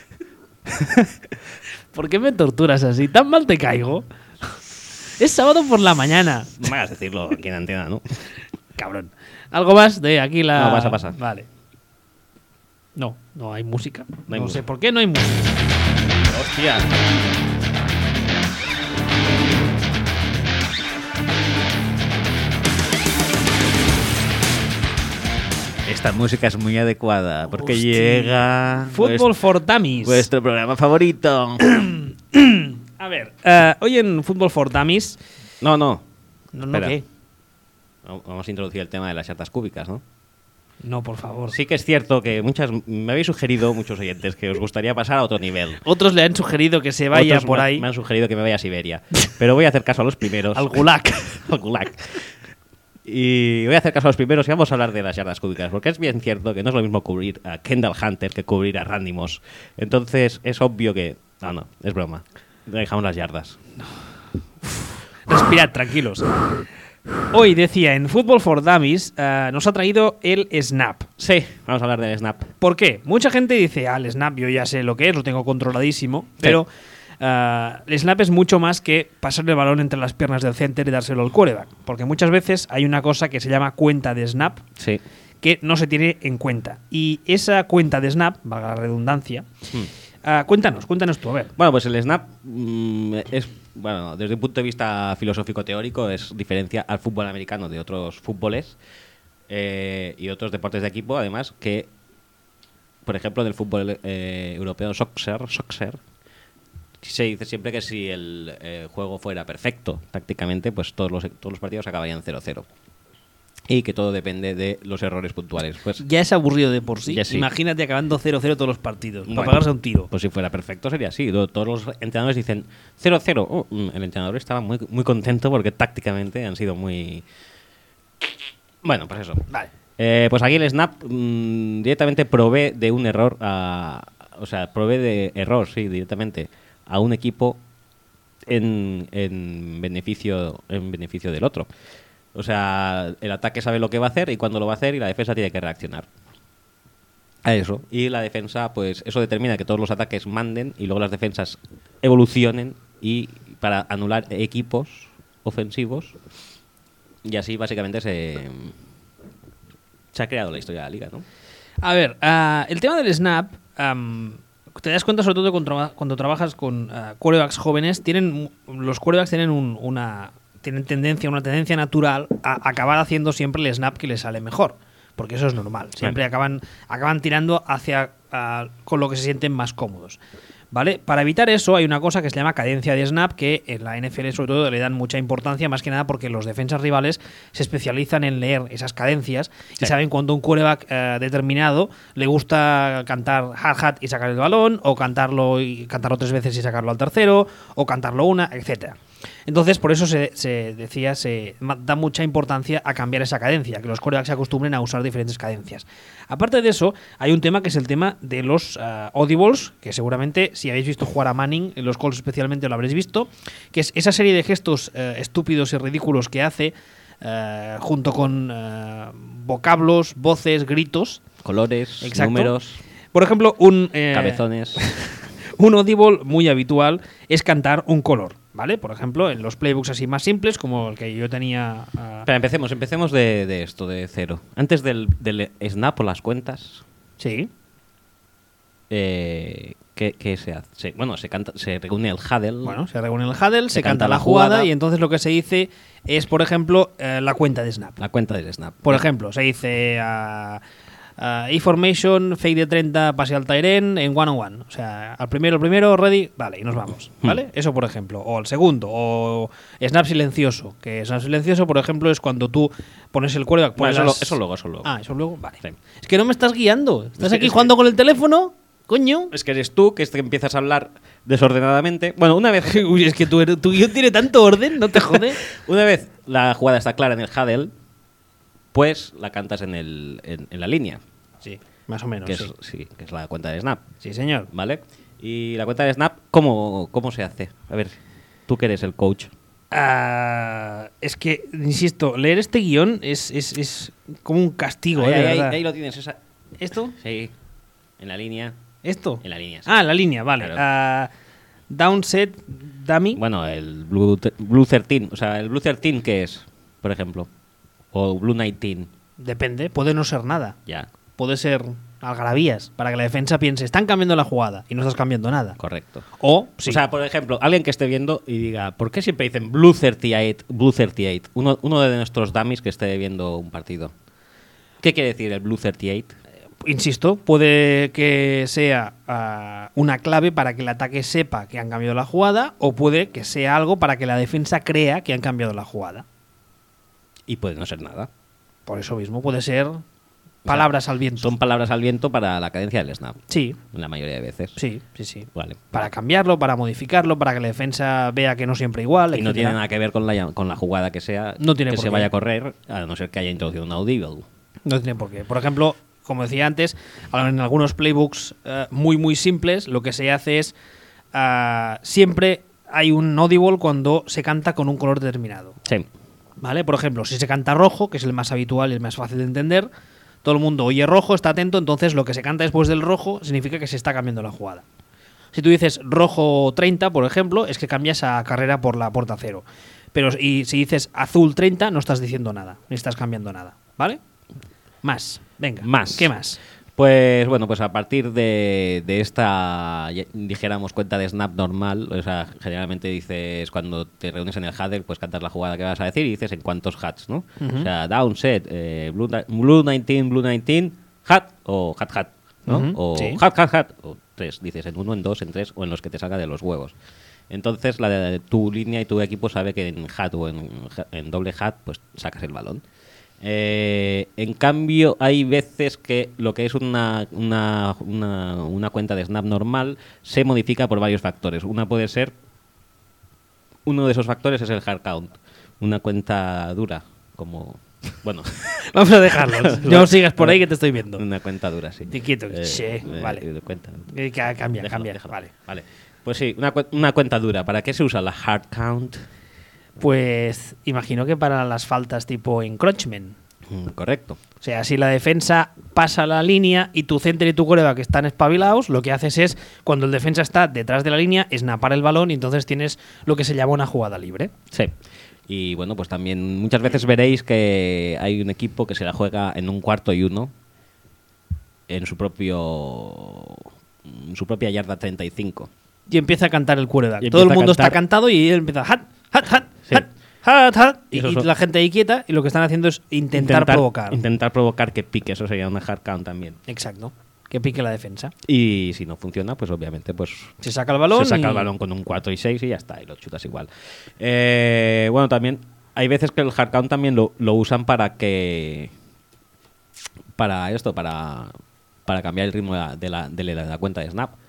Speaker 1: ¿Por qué me torturas así? ¿Tan mal te caigo? Es sábado por la mañana.
Speaker 2: no me hagas decirlo aquí en antena, ¿no?
Speaker 1: Cabrón. ¿Algo más de aquí la...?
Speaker 2: No, pasa, pasa.
Speaker 1: Vale. No, no hay música.
Speaker 2: No
Speaker 1: No,
Speaker 2: hay
Speaker 1: sé
Speaker 2: música.
Speaker 1: por qué no hay música.
Speaker 2: Hostia. Esta música es muy adecuada porque
Speaker 1: Hostia.
Speaker 2: llega
Speaker 1: Fútbol for Dummies.
Speaker 2: vuestro programa favorito.
Speaker 1: A ver, eh, hoy en Fútbol for Dummies...
Speaker 2: No, no.
Speaker 1: No, no,
Speaker 2: Espera.
Speaker 1: ¿qué?
Speaker 2: Vamos a introducir el tema de las yardas cúbicas, ¿no?
Speaker 1: No, por favor.
Speaker 2: Sí que es cierto que muchas me habéis sugerido, muchos oyentes, que os gustaría pasar a otro nivel.
Speaker 1: Otros le han sugerido que se vaya
Speaker 2: Otros
Speaker 1: por
Speaker 2: me,
Speaker 1: ahí
Speaker 2: me han sugerido que me vaya a Siberia. Pero voy a hacer caso a los primeros.
Speaker 1: al Gulag.
Speaker 2: Al Gulag. Y voy a hacer caso a los primeros y vamos a hablar de las yardas cúbicas, porque es bien cierto que no es lo mismo cubrir a Kendall Hunter que cubrir a Randy Moss. Entonces es obvio que... No, no, es broma. Dejamos las yardas.
Speaker 1: Respirad, tranquilos. Hoy decía en Football for Dummies uh, nos ha traído el snap.
Speaker 2: Sí, vamos a hablar del snap.
Speaker 1: ¿Por qué? Mucha gente dice, ah, el snap yo ya sé lo que es, lo tengo controladísimo, sí. pero uh, el snap es mucho más que pasarle el balón entre las piernas del center y dárselo al quarterback, porque muchas veces hay una cosa que se llama cuenta de snap,
Speaker 2: sí.
Speaker 1: que no se tiene en cuenta. Y esa cuenta de snap, valga la redundancia, hmm. uh, cuéntanos, cuéntanos tú, a ver.
Speaker 2: Bueno, pues el snap mmm, es... Bueno, desde un punto de vista filosófico-teórico es diferencia al fútbol americano de otros fútboles eh, y otros deportes de equipo, además, que, por ejemplo, del fútbol eh, europeo, soccer, soccer, se dice siempre que si el eh, juego fuera perfecto, tácticamente, pues todos los, todos los partidos acabarían cero cero. Y que todo depende de los errores puntuales. Pues
Speaker 1: ya es aburrido de por sí.
Speaker 2: sí.
Speaker 1: Imagínate acabando cero cero todos los partidos.
Speaker 2: Bueno,
Speaker 1: para pegarse un tiro.
Speaker 2: Pues si fuera perfecto sería así. Todos los entrenadores dicen cero cero. Oh, el entrenador estaba muy, muy contento porque tácticamente han sido muy... Bueno, pues eso.
Speaker 1: Vale.
Speaker 2: Eh, pues aquí el snap mmm, directamente provee de un error a... O sea, provee de error, sí, directamente a un equipo en, en, beneficio, en beneficio del otro. O sea, el ataque sabe lo que va a hacer y cuándo lo va a hacer y la defensa tiene que reaccionar a eso. Y la defensa, pues eso determina que todos los ataques manden y luego las defensas evolucionen y para anular equipos ofensivos. Y así básicamente se, se ha creado la historia de la liga, ¿no?
Speaker 1: A ver, uh, el tema del snap, um, te das cuenta sobre todo cuando, cuando trabajas con uh, quarterbacks jóvenes, tienen los quarterbacks tienen un, una... tienen tendencia, una tendencia natural a acabar haciendo siempre el snap que les sale mejor, porque eso es normal. Siempre bueno. acaban, acaban tirando hacia uh, con lo que se sienten más cómodos. ¿Vale? Para evitar eso hay una cosa que se llama cadencia de snap, que en la N F L sobre todo le dan mucha importancia, más que nada porque los defensas rivales se especializan en leer esas cadencias sí. y saben cuando un quarterback eh, determinado le gusta cantar hi-hat y sacar el balón, o cantarlo y cantarlo tres veces y sacarlo al tercero, o cantarlo una, etcétera. Entonces, por eso se, se decía, se da mucha importancia a cambiar esa cadencia, que los quarterbacks se acostumbren a usar diferentes cadencias. Aparte de eso, hay un tema que es el tema de los uh, audibles, que seguramente, si habéis visto jugar a Manning, en los Colts especialmente lo habréis visto, que es esa serie de gestos uh, estúpidos y ridículos que hace, uh, junto con uh, vocablos, voces, gritos.
Speaker 2: Colores,
Speaker 1: Exacto.
Speaker 2: números.
Speaker 1: Por ejemplo, un... Eh,
Speaker 2: cabezones.
Speaker 1: Un audible muy habitual es cantar un color, ¿vale? Por ejemplo, en los playbooks así más simples, como el que yo tenía... Uh...
Speaker 2: Pero empecemos, empecemos de, de esto, de cero. Antes del, del snap o las cuentas...
Speaker 1: Sí.
Speaker 2: Eh, ¿qué, ¿Qué se hace? Se, bueno, se, canta, se reúne el huddle.
Speaker 1: Bueno, se reúne el huddle, se,
Speaker 2: se
Speaker 1: canta, canta la jugada, jugada y entonces lo que se dice es, por ejemplo, eh, la cuenta de snap.
Speaker 2: La cuenta del snap.
Speaker 1: Por ejemplo, se dice... Uh, Uh, E-formation, fake de treinta, pase al tight end en one on one. O sea, al primero, el primero, ready, vale, y nos vamos. ¿Vale? Hmm. Eso, por ejemplo. O al segundo. O snap silencioso. Que snap silencioso, por ejemplo, es cuando tú pones el quarterback.
Speaker 2: Bueno, eso,
Speaker 1: las...
Speaker 2: lo, eso luego, eso luego.
Speaker 1: Ah, eso luego, vale.
Speaker 2: Sí.
Speaker 1: Es que no me estás guiando. Estás
Speaker 2: es
Speaker 1: aquí
Speaker 2: que,
Speaker 1: jugando
Speaker 2: que...
Speaker 1: con el teléfono. Coño.
Speaker 2: Es que eres tú que empiezas a hablar desordenadamente. Bueno, una vez.
Speaker 1: Uy, es que tu, tu guión tiene tanto orden, no te jode.
Speaker 2: Una vez la jugada está clara en el huddle, pues la cantas en, el, en, en la línea.
Speaker 1: Sí. Más o menos,
Speaker 2: que
Speaker 1: sí.
Speaker 2: Es, sí, que es la cuenta de snap.
Speaker 1: Sí, señor.
Speaker 2: ¿Vale? Y la cuenta de snap, ¿cómo, cómo se hace? A ver, tú que eres el coach.
Speaker 1: Uh, es que, insisto, leer este guión es, es, es como un castigo.
Speaker 2: Ahí,
Speaker 1: eh,
Speaker 2: ahí,
Speaker 1: de
Speaker 2: ahí,
Speaker 1: verdad.
Speaker 2: ahí lo tienes. Esa...
Speaker 1: ¿Esto?
Speaker 2: Sí, en la línea.
Speaker 1: ¿Esto?
Speaker 2: En la línea, sí.
Speaker 1: Ah, la línea, vale.
Speaker 2: Claro.
Speaker 1: Uh, downset, dummy.
Speaker 2: Bueno, el Blue, Blue trece. O sea, ¿el Blue trece qué es, por ejemplo? O Blue diecinueve.
Speaker 1: Depende, puede no ser nada.
Speaker 2: Ya.
Speaker 1: Puede ser algarabías, para que la defensa piense, están cambiando la jugada y no estás cambiando nada.
Speaker 2: Correcto.
Speaker 1: O, sí.
Speaker 2: O sea, por ejemplo, alguien que esté viendo y diga, ¿por qué siempre dicen Blue treinta y ocho? Blue treinta y ocho. Uno, uno de nuestros dummies que esté viendo un partido. ¿Qué quiere decir el Blue treinta y ocho?
Speaker 1: Insisto, puede que sea uh, una clave para que el ataque sepa que han cambiado la jugada, o puede que sea algo para que la defensa crea que han cambiado la jugada.
Speaker 2: Y puede no ser nada.
Speaker 1: Por eso mismo puede ser... palabras al viento.
Speaker 2: Son palabras al viento para la cadencia del snap.
Speaker 1: Sí.
Speaker 2: La mayoría de veces.
Speaker 1: Sí, sí, sí.
Speaker 2: Vale.
Speaker 1: Para cambiarlo, para modificarlo, para que la defensa vea que no siempre igual.
Speaker 2: Y
Speaker 1: etcétera.
Speaker 2: no tiene nada que ver con la, con la jugada que sea
Speaker 1: No tiene
Speaker 2: que
Speaker 1: por
Speaker 2: se
Speaker 1: qué.
Speaker 2: vaya a correr, a no ser que haya introducido un audible.
Speaker 1: No tiene por qué. Por ejemplo, como decía antes, en algunos playbooks uh, muy, muy simples, lo que se hace es uh, siempre hay un audible cuando se canta con un color determinado.
Speaker 2: Sí.
Speaker 1: ¿Vale? Por ejemplo, si se canta rojo, que es el más habitual y el más fácil de entender, todo el mundo oye rojo, está atento, entonces lo que se canta después del rojo significa que se está cambiando la jugada. Si tú dices rojo treinta, por ejemplo, es que cambias a carrera por la puerta cero. Pero y si dices azul treinta, no estás diciendo nada, ni estás cambiando nada. ¿Vale? Más. Venga.
Speaker 2: Más.
Speaker 1: ¿Qué más?
Speaker 2: Pues bueno, pues a partir de, de esta, dijéramos, cuenta de snap normal, o sea, generalmente dices, cuando te reúnes en el header, pues cantas la jugada que vas a decir y dices en cuántos hats, ¿no?
Speaker 1: Uh-huh.
Speaker 2: O sea, down set, eh, blue, blue diecinueve, blue diecinueve, hat o hat hat, ¿no?
Speaker 1: Uh-huh.
Speaker 2: O
Speaker 1: Sí.
Speaker 2: hat hat hat, o tres, dices en uno, en dos, en tres o en los que te salga de los huevos. Entonces, la de tu línea y tu equipo sabe que en hat o en, en doble hat, pues sacas el balón. Eh, en cambio, hay veces que lo que es una, una, una, una cuenta de snap normal se modifica por varios factores. Una puede ser, uno de esos factores es el hard count, una cuenta dura, como, bueno,
Speaker 1: Vamos a dejarlo. No sigas por ahí que te estoy viendo.
Speaker 2: una cuenta dura, sí.
Speaker 1: Te quieto.
Speaker 2: Eh,
Speaker 1: Sí,
Speaker 2: eh,
Speaker 1: vale.
Speaker 2: eh, cuenta.
Speaker 1: Eh, ca- Cambia,
Speaker 2: Déjalo,
Speaker 1: cambia.
Speaker 2: déjalo.
Speaker 1: Vale.
Speaker 2: Vale. Pues sí, una, cu- una cuenta dura. ¿Para qué se usa la hard count?
Speaker 1: Pues imagino que para las faltas tipo encroachment.
Speaker 2: Mm, correcto.
Speaker 1: O sea, si la defensa pasa la línea y tu center y tu quarterback están espabilados, lo que haces es, cuando el defensa está detrás de la línea, snapar el balón y entonces tienes lo que se llama una jugada libre.
Speaker 2: Sí. Y bueno, pues también muchas veces veréis que hay un equipo que se la juega en un cuarto y uno en su propio en su propia yarda treinta y cinco.
Speaker 1: Y empieza a cantar el quarterback.
Speaker 2: Y
Speaker 1: Todo el
Speaker 2: empieza a
Speaker 1: mundo está
Speaker 2: cantar-
Speaker 1: cantado y él empieza hat, hat, hat,
Speaker 2: Sí.
Speaker 1: hat, hat, hat. Y,
Speaker 2: Eso
Speaker 1: y
Speaker 2: son-
Speaker 1: la gente ahí quieta y lo que están haciendo es intentar, provocar.
Speaker 2: Intentar provocar que pique, eso sería una hard count también.
Speaker 1: Exacto. Que pique la defensa.
Speaker 2: Y si no funciona, pues obviamente pues
Speaker 1: Se saca el balón.
Speaker 2: se saca
Speaker 1: y-
Speaker 2: el balón con un cuatro y seis y ya está, y lo chutas igual. Eh, bueno, también hay veces que el hard count también lo, lo usan para que para esto, para para cambiar el ritmo de la, de la, de la- de la cuenta de snap.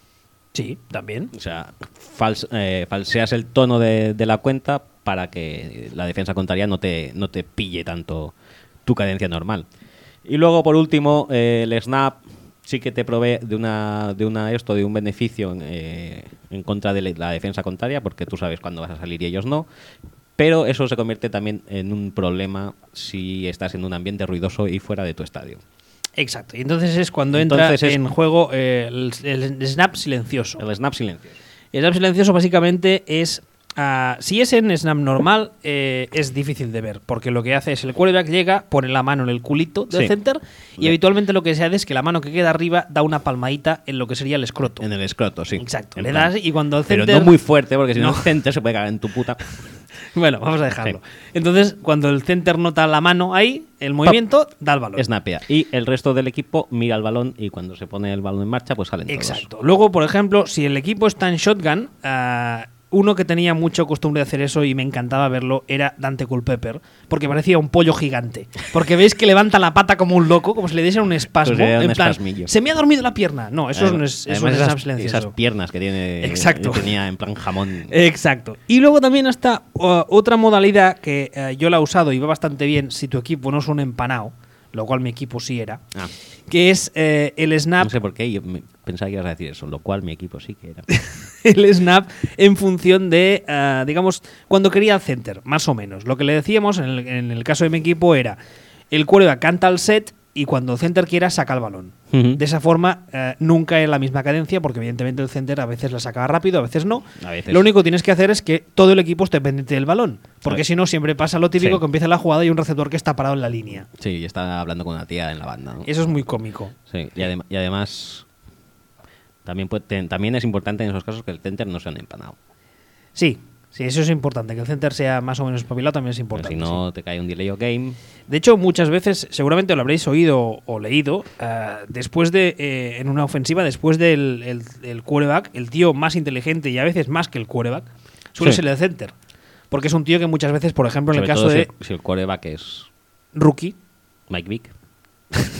Speaker 1: Sí, también.
Speaker 2: O sea, fals- eh, falseas el tono de, de la cuenta para que la defensa contraria no te, no te pille tanto tu cadencia normal. Y luego, por último, eh, el snap sí que te provee de una, de una esto, de un beneficio eh, en contra de la defensa contraria, porque tú sabes cuándo vas a salir y ellos no. Pero eso se convierte también en un problema si estás en un ambiente ruidoso y fuera de tu estadio.
Speaker 1: Exacto. Y entonces es cuando entra
Speaker 2: Entonces es-
Speaker 1: en juego eh, el, el snap silencioso.
Speaker 2: El snap silencioso.
Speaker 1: El snap silencioso básicamente es... ah, si es en snap normal, eh, es difícil de ver, porque lo que hace es el quarterback llega, pone la mano en el culito del
Speaker 2: Sí.
Speaker 1: center y
Speaker 2: Le-
Speaker 1: habitualmente lo que se hace es que la mano que queda arriba da una palmadita en lo que sería el escroto.
Speaker 2: En el escroto, sí.
Speaker 1: Exacto.
Speaker 2: En
Speaker 1: Le
Speaker 2: plan-
Speaker 1: das y cuando el
Speaker 2: Pero
Speaker 1: center...
Speaker 2: no muy fuerte, porque si no,
Speaker 1: No.
Speaker 2: el center se puede cagar en tu puta.
Speaker 1: Bueno, vamos a dejarlo.
Speaker 2: Sí.
Speaker 1: Entonces, cuando el center nota la mano ahí, el movimiento, da el balón.
Speaker 2: Snapea. Y el resto del equipo mira el balón y cuando se pone el balón en marcha, pues salen todos.
Speaker 1: Exacto. Luego, por ejemplo, si el equipo está en shotgun, ah, uno que tenía mucha costumbre de hacer eso y me encantaba verlo era Dante Culpepper, porque parecía un pollo gigante. Porque veis que levanta la pata como un loco, como si le diese un espasmo.
Speaker 2: Pues le da un
Speaker 1: en plan,
Speaker 2: espasmillo.
Speaker 1: se me ha dormido la pierna. No, eso
Speaker 2: Además-
Speaker 1: no es, eso
Speaker 2: además
Speaker 1: no es
Speaker 2: esas,
Speaker 1: snap silencioso.
Speaker 2: esas piernas que tiene
Speaker 1: Exacto.
Speaker 2: que tenía en plan jamón.
Speaker 1: Exacto. Y luego también está uh, otra modalidad que uh, yo la he usado y va bastante bien si tu equipo no es un empanado, lo cual mi equipo sí era,
Speaker 2: Ah,
Speaker 1: que es eh, el snap
Speaker 2: no sé por qué, yo me- pensaba que ibas a decir eso, lo cual mi equipo sí que era.
Speaker 1: el snap en función de, uh, digamos, cuando quería el center, más o menos. Lo que le decíamos en el, en el caso de mi equipo era, el quarterback canta el set y cuando el center quiera saca el balón.
Speaker 2: Ujú.
Speaker 1: De esa forma, uh, nunca en la misma cadencia, porque evidentemente el center a veces la saca rápido, a veces no.
Speaker 2: A veces.
Speaker 1: Lo único que tienes que hacer es que todo el equipo esté pendiente del balón, porque
Speaker 2: ver.
Speaker 1: si no siempre pasa lo típico
Speaker 2: Sí.
Speaker 1: que empieza la jugada y un receptor que está parado en la línea.
Speaker 2: Sí, y está hablando con una tía en la banda, ¿no?
Speaker 1: Eso es muy cómico.
Speaker 2: Sí, y, adem- y además también, puede- te- también es importante en esos casos que el center no sea un empanado.
Speaker 1: Sí, sí, eso es importante, que el center sea más o menos espabilado también es
Speaker 2: Porque
Speaker 1: importante.
Speaker 2: si
Speaker 1: sí.
Speaker 2: no, te cae un delay of game.
Speaker 1: De hecho, muchas veces, seguramente lo habréis oído o leído, eh, después de, eh, en una ofensiva, después del el, el quarterback, el tío más inteligente y a veces más que el quarterback, suele
Speaker 2: Sí.
Speaker 1: ser el center. Porque es un tío que muchas veces, por ejemplo, en el
Speaker 2: Sobre
Speaker 1: caso
Speaker 2: todo si
Speaker 1: de
Speaker 2: el- si el quarterback es
Speaker 1: rookie,
Speaker 2: Mike Vick.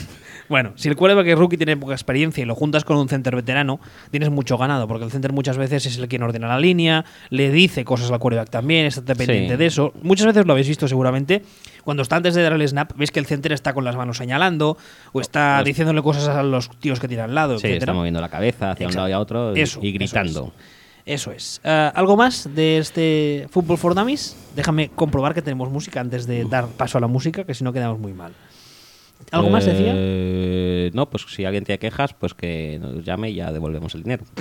Speaker 1: Bueno, si el quarterback es rookie tiene poca experiencia y lo juntas con un center veterano, tienes mucho ganado, porque el center muchas veces es el quien ordena la línea, le dice cosas al quarterback también, está dependiente
Speaker 2: Sí.
Speaker 1: de eso. Muchas veces lo habéis visto seguramente, cuando está antes de dar el snap, ves que el center está con las manos señalando o está
Speaker 2: Los-
Speaker 1: diciéndole cosas a los tíos que tienen al lado,
Speaker 2: Sí,
Speaker 1: etcétera.
Speaker 2: está moviendo la cabeza hacia
Speaker 1: Exacto.
Speaker 2: un lado y a otro y,
Speaker 1: Eso,
Speaker 2: y gritando.
Speaker 1: Eso es. Eso es. Eh, ¿Algo más de este Football for Dummies? Déjame comprobar que tenemos música antes de dar paso a la música, que si no quedamos muy mal. ¿Algo más decía?
Speaker 2: Eh, no, pues si alguien tiene quejas, pues que nos llame y ya devolvemos el dinero.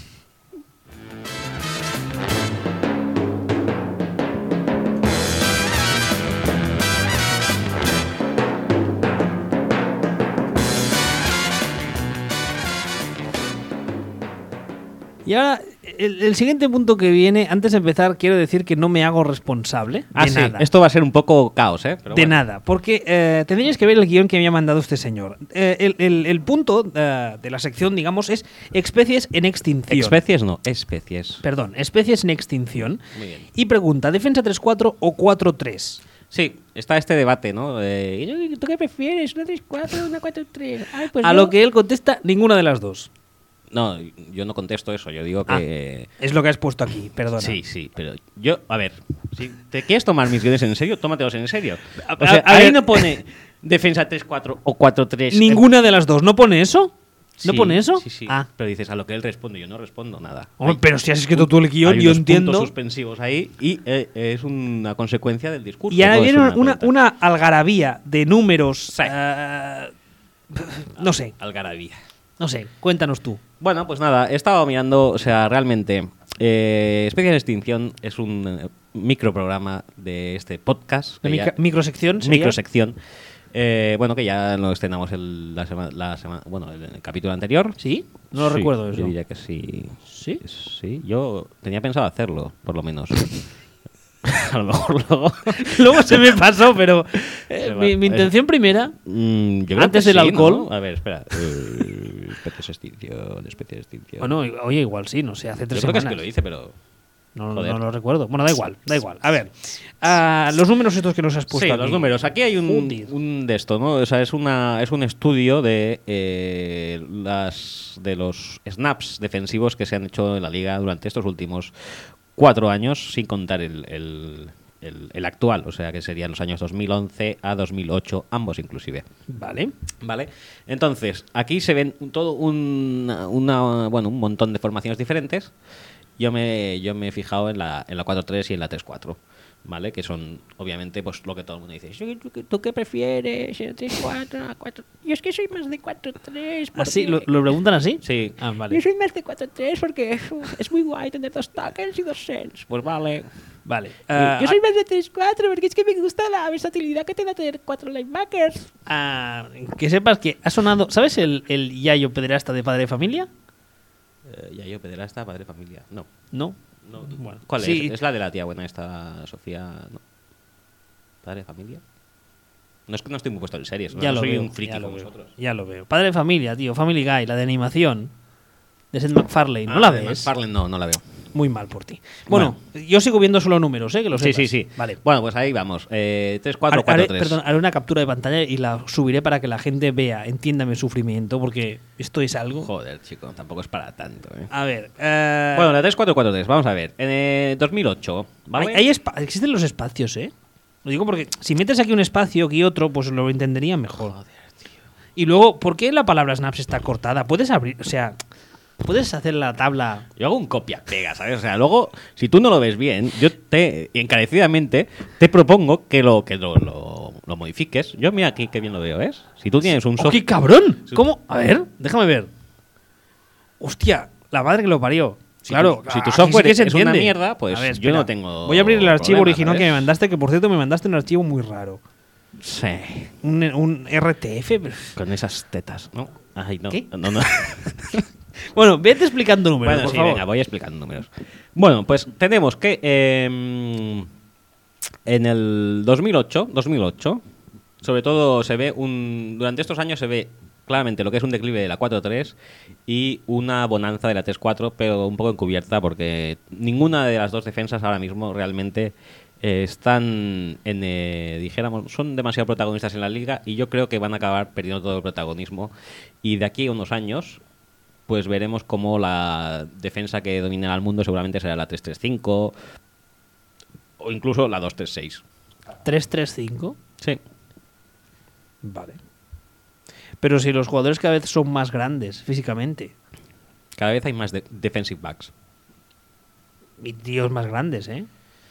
Speaker 1: Y ahora, el, el siguiente punto que viene, antes de empezar, quiero decir que no me hago responsable de
Speaker 2: Ah, sí,
Speaker 1: nada.
Speaker 2: esto va a ser un poco caos, ¿eh? Pero
Speaker 1: de
Speaker 2: bueno.
Speaker 1: nada, porque eh, tendríais que ver el guión que me ha mandado este señor. Eh, el, el- el punto eh, de la sección, digamos, es especies en extinción.
Speaker 2: Especies no, especies.
Speaker 1: Perdón, especies en extinción.
Speaker 2: Muy bien.
Speaker 1: Y pregunta, ¿defensa tres cuatro o cuatro tres?
Speaker 2: Sí, está este debate, ¿no? Eh, ¿Tú qué prefieres? ¿Una tres cuatro o una cuatro tres? Ay, pues
Speaker 1: A
Speaker 2: yo-
Speaker 1: lo que él contesta, ninguna de las dos.
Speaker 2: No, yo no contesto eso, yo digo
Speaker 1: Ah,
Speaker 2: que...
Speaker 1: es lo que has puesto aquí, perdona.
Speaker 2: Sí, sí, pero yo, a ver, si te quieres tomar mis guiones en serio, tómatelos en serio. O
Speaker 1: A-
Speaker 2: sea,
Speaker 1: a
Speaker 2: ahí
Speaker 1: ver.
Speaker 2: no pone defensa tres cuatro o cuatro tres.
Speaker 1: Ninguna de las dos. ¿No pone eso? ¿No
Speaker 2: Sí,
Speaker 1: pone eso?
Speaker 2: Sí, sí.
Speaker 1: Ah.
Speaker 2: Pero dices a lo que él responde, yo no respondo nada.
Speaker 1: Hombre,
Speaker 2: Hay-
Speaker 1: pero si has escrito tú el guión,
Speaker 2: hay
Speaker 1: yo
Speaker 2: unos
Speaker 1: entiendo.
Speaker 2: puntos suspensivos ahí y eh, es una consecuencia del discurso.
Speaker 1: Y ahora
Speaker 2: no es
Speaker 1: viene una, una,
Speaker 2: pregunta.
Speaker 1: una algarabía de números.
Speaker 2: Sí.
Speaker 1: eh, no sé,
Speaker 2: Algarabía.
Speaker 1: no sé. Cuéntanos tú.
Speaker 2: Bueno, pues nada, he estado mirando, o sea, realmente, eh, Especie de Extinción es un eh, microprograma de este podcast.
Speaker 1: La
Speaker 2: que ya-
Speaker 1: micro- microsección. sería.
Speaker 2: microsección. Eh, bueno, que ya lo estrenamos el, la semana, la semana, bueno, el, el capítulo anterior.
Speaker 1: ¿Sí? No lo
Speaker 2: Sí,
Speaker 1: recuerdo eso.
Speaker 2: Yo diría que sí.
Speaker 1: ¿Sí?
Speaker 2: Sí, yo tenía pensado hacerlo, por lo menos. A lo mejor luego.
Speaker 1: Luego se me pasó, pero eh,
Speaker 2: Se va.
Speaker 1: mi, mi intención primera.
Speaker 2: Mm, yo creo
Speaker 1: Antes
Speaker 2: que
Speaker 1: del
Speaker 2: sí,
Speaker 1: alcohol.
Speaker 2: ¿no? A ver, espera. Eh, especies de extinción, especies de extinción.
Speaker 1: Bueno, oye, igual sí, no sé, hace
Speaker 2: yo
Speaker 1: tres
Speaker 2: creo que es
Speaker 1: semanas.
Speaker 2: que lo hice, pero.
Speaker 1: No,
Speaker 2: Joder.
Speaker 1: no lo recuerdo. Bueno, da igual, da igual. A ver, ah, los números estos que nos has puesto
Speaker 2: Sí,
Speaker 1: aquí.
Speaker 2: los números. Aquí hay un,
Speaker 1: Joder.
Speaker 2: un de esto, ¿no? O sea, es una es un estudio de eh, las de los snaps defensivos que se han hecho en la liga durante estos últimos cuatro años, sin contar el, el, el- el actual, o sea, que serían los años dos mil once a dos mil ocho, ambos inclusive.
Speaker 1: Vale.
Speaker 2: Vale, entonces aquí se ven un- todo un, una, bueno, un montón de formaciones diferentes. Yo me, yo me he fijado en la, en la cuatro tres y en la tres cuatro, ¿vale? Que son, obviamente, pues lo que todo el mundo dice. ¿Tú, qué- tú qué prefieres? tres cuatro, cuatro? Yo es que soy más de cuatro tres.
Speaker 1: ¿Así? ¿Lo, lo preguntan así?
Speaker 2: Sí.
Speaker 1: Ah, vale.
Speaker 2: Yo soy más de cuatro tres porque uf, es muy guay tener dos tackles y dos sends. Pues vale.
Speaker 1: Vale.
Speaker 2: yo
Speaker 1: Ah,
Speaker 2: soy más de tres cuatro porque es que me gusta la versatilidad que te da tener cuatro linebackers.
Speaker 1: ah, que sepas que ha sonado. ¿Sabes el, el Yayo pederasta de Padre de Familia?
Speaker 2: Eh, ya yo, pederasta, padre, familia. No.
Speaker 1: No.
Speaker 2: no.
Speaker 1: Bueno,
Speaker 2: ¿Cuál
Speaker 1: sí.
Speaker 2: es? Es la de la tía buena esta, Sofía. ¿No? ¿Padre, familia? No es que no estoy muy puesto en series.
Speaker 1: Ya
Speaker 2: no
Speaker 1: lo
Speaker 2: soy
Speaker 1: veo,
Speaker 2: un friki
Speaker 1: ya lo
Speaker 2: como
Speaker 1: veo,
Speaker 2: vosotros.
Speaker 1: ya lo veo. Padre de Familia, tío. Family Guy, la de animación. De Seth MacFarlane. ¿No la ves?
Speaker 2: McFarlane no, no la veo.
Speaker 1: Muy mal por ti. Bueno, yo sigo viendo solo números, ¿eh? Que lo
Speaker 2: Sí,
Speaker 1: sepas.
Speaker 2: sí, sí.
Speaker 1: Vale.
Speaker 2: Bueno, pues ahí vamos. Eh, tres cuatro,
Speaker 1: Haré-
Speaker 2: cuatro
Speaker 1: haré-
Speaker 2: tres.
Speaker 1: perdón, haré una captura de pantalla y la subiré para que la gente vea, entienda mi sufrimiento, porque esto es algo.
Speaker 2: Joder, chico, tampoco es para tanto. ¿eh?
Speaker 1: A ver. eh,
Speaker 2: Bueno, la tres cuatro cuatro tres, vamos a ver. En eh, dos mil ocho, ¿vale?
Speaker 1: hay- hay espa- existen los espacios, ¿eh? Lo digo porque si metes aquí un espacio, aquí otro, pues lo entendería mejor. Y luego, ¿por qué la palabra snaps está cortada? Puedes abrir, o sea, puedes hacer la tabla.
Speaker 2: Yo hago un copia-pega, ¿sabes? O sea, luego, si tú no lo ves bien, yo te, encarecidamente, te propongo que lo que lo, lo, lo modifiques. Yo mira aquí qué bien lo veo, ¿ves? Si tú tienes un
Speaker 1: ¡Oh,
Speaker 2: software...
Speaker 1: qué cabrón! ¿Cómo? A ver, déjame ver. Hostia, la madre que lo parió.
Speaker 2: Si
Speaker 1: Claro,
Speaker 2: tu- si tu
Speaker 1: aquí
Speaker 2: software
Speaker 1: sí que se
Speaker 2: es una
Speaker 1: entiende.
Speaker 2: mierda, pues
Speaker 1: A ver,
Speaker 2: yo
Speaker 1: espera.
Speaker 2: no tengo
Speaker 1: Voy a abrir el archivo
Speaker 2: problema,
Speaker 1: original que
Speaker 2: ¿sabes?
Speaker 1: me mandaste, que por cierto me mandaste un archivo muy raro.
Speaker 2: Sí,
Speaker 1: Un, un R T F. pero-
Speaker 2: con esas tetas, ¿no? Ay, no.
Speaker 1: ¿Qué?
Speaker 2: No, no.
Speaker 1: Bueno, vete explicando números,
Speaker 2: Bueno,
Speaker 1: por
Speaker 2: sí,
Speaker 1: favor.
Speaker 2: venga, voy explicando números. Bueno, pues tenemos que eh, en el dos mil ocho, dos mil ocho, sobre todo se ve un... Durante estos años se ve claramente lo que es un declive de la cuatro tres y una bonanza de la tres cuatro, pero un poco encubierta porque ninguna de las dos defensas ahora mismo realmente eh, están en, eh, dijéramos, son demasiado protagonistas en la liga y yo creo que van a acabar perdiendo todo el protagonismo. Y de aquí a unos años, pues veremos cómo la defensa que dominará el mundo seguramente será la tres tres cinco o incluso la dos tres seis.
Speaker 1: ¿tres tres cinco?
Speaker 2: Sí.
Speaker 1: Vale. Pero si los jugadores cada vez son más grandes físicamente.
Speaker 2: Cada vez hay más de defensive backs.
Speaker 1: Y tíos más grandes, ¿eh?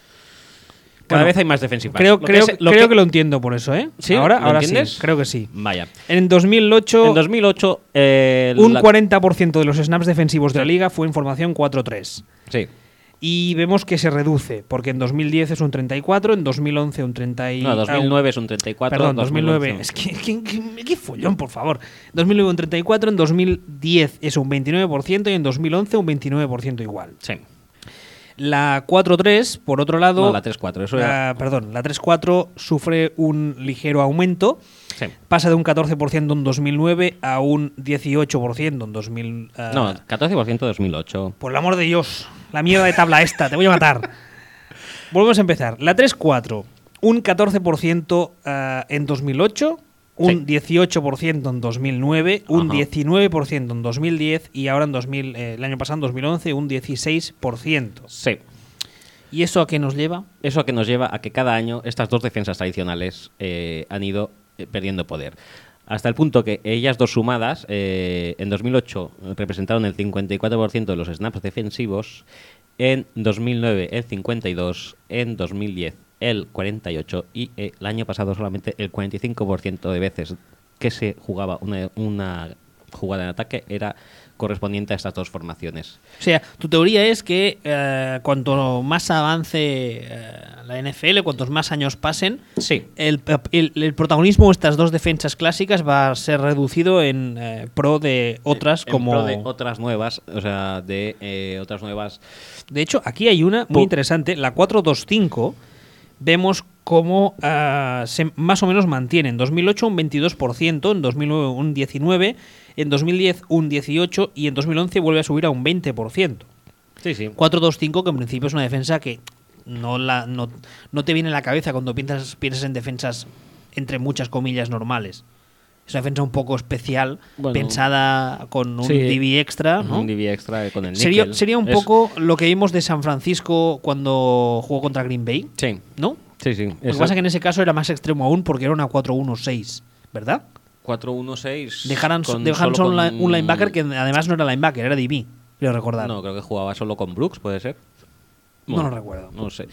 Speaker 2: Cada
Speaker 1: Bueno,
Speaker 2: vez hay más defensive backs.
Speaker 1: Creo,
Speaker 2: Lo
Speaker 1: creo,
Speaker 2: que es-
Speaker 1: que,
Speaker 2: lo
Speaker 1: creo
Speaker 2: que-
Speaker 1: que lo entiendo por eso, ¿eh?
Speaker 2: ¿Sí?
Speaker 1: Ahora,
Speaker 2: ¿Lo
Speaker 1: ahora
Speaker 2: entiendes?
Speaker 1: sí, creo que sí.
Speaker 2: Vaya.
Speaker 1: En dos mil ocho,
Speaker 2: En dos mil ocho, eh,
Speaker 1: un
Speaker 2: la-
Speaker 1: cuarenta por ciento de los snaps defensivos de la liga fue en formación cuatro tres.
Speaker 2: Sí.
Speaker 1: Y vemos que se reduce, porque en dos mil diez es un treinta y cuatro, en dos mil once un treinta y...
Speaker 2: No, dos mil nueve es un treinta y cuatro.
Speaker 1: Perdón, dos mil nueve.
Speaker 2: dos mil once.
Speaker 1: Es que, que, que- qué follón, por favor. dos mil nueve un treinta y cuatro, en dos mil diez es un veintinueve por ciento y en dos mil once un veintinueve por ciento igual.
Speaker 2: Sí.
Speaker 1: La cuatro tres, por otro lado...
Speaker 2: No, la tres cuatro. Eso era...
Speaker 1: la- perdón, la tres cuatro sufre un ligero aumento.
Speaker 2: Sí.
Speaker 1: Pasa de un catorce por ciento en dos mil nueve a un dieciocho por ciento en dos mil... eh,
Speaker 2: No, catorce por ciento dos mil ocho.
Speaker 1: Por el amor de Dios, la mierda de tabla esta, te voy a matar. Volvemos a empezar. La tres cuatro, un catorce por ciento eh, en dos mil ocho, un
Speaker 2: Sí.
Speaker 1: dieciocho por ciento en dos mil nueve, un
Speaker 2: Ajá.
Speaker 1: diecinueve por ciento en dos mil diez y ahora en dos mil, eh, el año pasado, en dos mil once, un dieciséis por ciento.
Speaker 2: Sí.
Speaker 1: ¿Y eso a qué nos lleva?
Speaker 2: Eso a que nos lleva a que cada año estas dos defensas tradicionales eh, han ido eh, perdiendo poder. Hasta el punto que ellas dos sumadas, eh, en dos mil ocho representaron el cincuenta y cuatro por ciento de los snaps defensivos, en dos mil nueve el cincuenta y dos por ciento, en dos mil diez el cuarenta y ocho por ciento y eh, el año pasado solamente el cuarenta y cinco por ciento de veces que se jugaba una, una jugada en ataque era correspondiente a estas dos formaciones.
Speaker 1: O sea, tu teoría es que eh, cuanto más avance eh, la N F L, cuantos más años pasen,
Speaker 2: Sí.
Speaker 1: el, el- el protagonismo de estas dos defensas clásicas va a ser reducido en eh, pro de otras
Speaker 2: En
Speaker 1: como...
Speaker 2: pro de otras nuevas, o sea, de eh, otras nuevas.
Speaker 1: De hecho, aquí hay una muy
Speaker 2: Po-
Speaker 1: interesante, la cuatro dos cinco, vemos cómo ah, se más o menos mantiene. En dos mil ocho un veintidós por ciento, en dos mil nueve un diecinueve por ciento, en dos mil diez un dieciocho por ciento y en dos mil once vuelve a subir a un veinte por ciento.
Speaker 2: Sí, sí.
Speaker 1: cuatro dos cinco, que en principio es una defensa que no, la, no, no te viene a la cabeza cuando piensas, piensas en defensas entre muchas comillas normales. Es una defensa un poco especial,
Speaker 2: Bueno,
Speaker 1: pensada con un
Speaker 2: sí,
Speaker 1: D B extra, ¿no?
Speaker 2: Un D B extra con el
Speaker 1: Sería,
Speaker 2: níquel.
Speaker 1: sería un
Speaker 2: Es-
Speaker 1: poco lo que vimos de San Francisco cuando jugó contra Green Bay,
Speaker 2: Sí,
Speaker 1: ¿no?
Speaker 2: sí, sí.
Speaker 1: Lo que pasa es que en ese caso era más extremo aún porque era una cuatro uno seis, ¿verdad?
Speaker 2: cuatro uno seis.
Speaker 1: Dejaran,
Speaker 2: con
Speaker 1: dejaron
Speaker 2: solo
Speaker 1: solo
Speaker 2: con-
Speaker 1: un linebacker que además no era linebacker, era D B, quiero recordar.
Speaker 2: No, creo que jugaba solo con Brooks, puede ser.
Speaker 1: No lo recuerdo.
Speaker 2: No lo sé.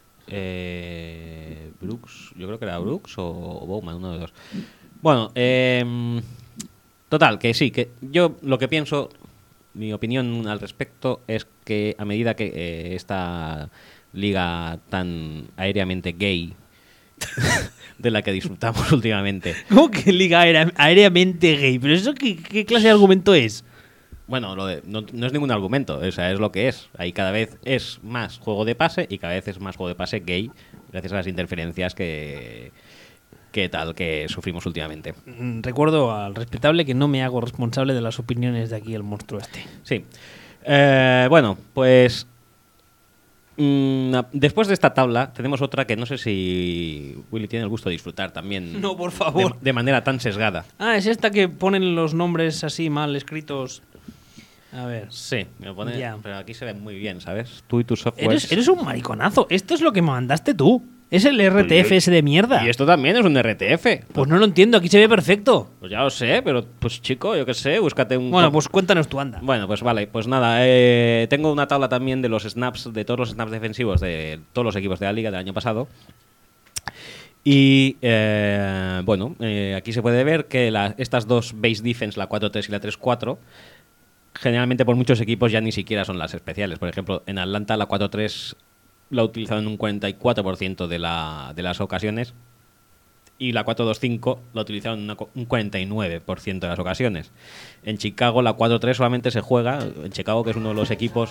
Speaker 2: Eh, Brooks, yo creo que era Brooks o, o Bowman, uno de los dos. Bueno, eh, total, que sí, que yo lo que pienso, mi opinión al respecto es que a medida que eh, esta liga tan aéreamente gay de la que disfrutamos últimamente,
Speaker 1: ¿Cómo que liga aérea- aéreamente gay? ¿Pero eso qué, qué clase de argumento es?
Speaker 2: bueno, lo de, no, no es ningún argumento, o sea, es lo que es. Ahí cada vez es más juego de pase y cada vez es más juego de pase gay gracias a las interferencias que, que tal que sufrimos últimamente.
Speaker 1: Mm, Recuerdo al respetable que no me hago responsable de las opiniones de aquí el monstruo este.
Speaker 2: Sí. Eh, bueno, pues mm, a- después de esta tabla tenemos otra que no sé si Willy tiene el gusto de disfrutar también.
Speaker 1: No, por
Speaker 2: de,
Speaker 1: favor.
Speaker 2: de manera tan sesgada.
Speaker 1: Ah, es esta que ponen los nombres así mal escritos. A ver.
Speaker 2: Sí, me lo pone,
Speaker 1: Ya.
Speaker 2: pero aquí se ve muy bien, ¿sabes? Tú y tu software.
Speaker 1: Eres, eres un mariconazo. Esto es lo que me mandaste tú. Es el R T F ese de mierda.
Speaker 2: Y esto también es un R T F.
Speaker 1: Pues no lo entiendo, aquí se ve perfecto.
Speaker 2: Pues ya lo sé, pero pues chico, yo qué sé, búscate un...
Speaker 1: Bueno, pues cuéntanos tú, anda.
Speaker 2: Bueno, pues vale, pues nada, eh, tengo una tabla también de los snaps, de todos los snaps defensivos de todos los equipos de la liga del año pasado. Y eh, bueno, eh, aquí se puede ver que la- estas dos base defense, la cuatro tres y la tres cuatro, generalmente por muchos equipos ya ni siquiera son las especiales. Por ejemplo, en Atlanta la cuatro tres la utilizaron en un cuarenta y cuatro por ciento de, la, de las ocasiones y la cuatro dos cinco la utilizaron en una co- un cuarenta y nueve por ciento de las ocasiones. En Chicago la cuatro tres solamente se juega, en Chicago que es uno de los equipos...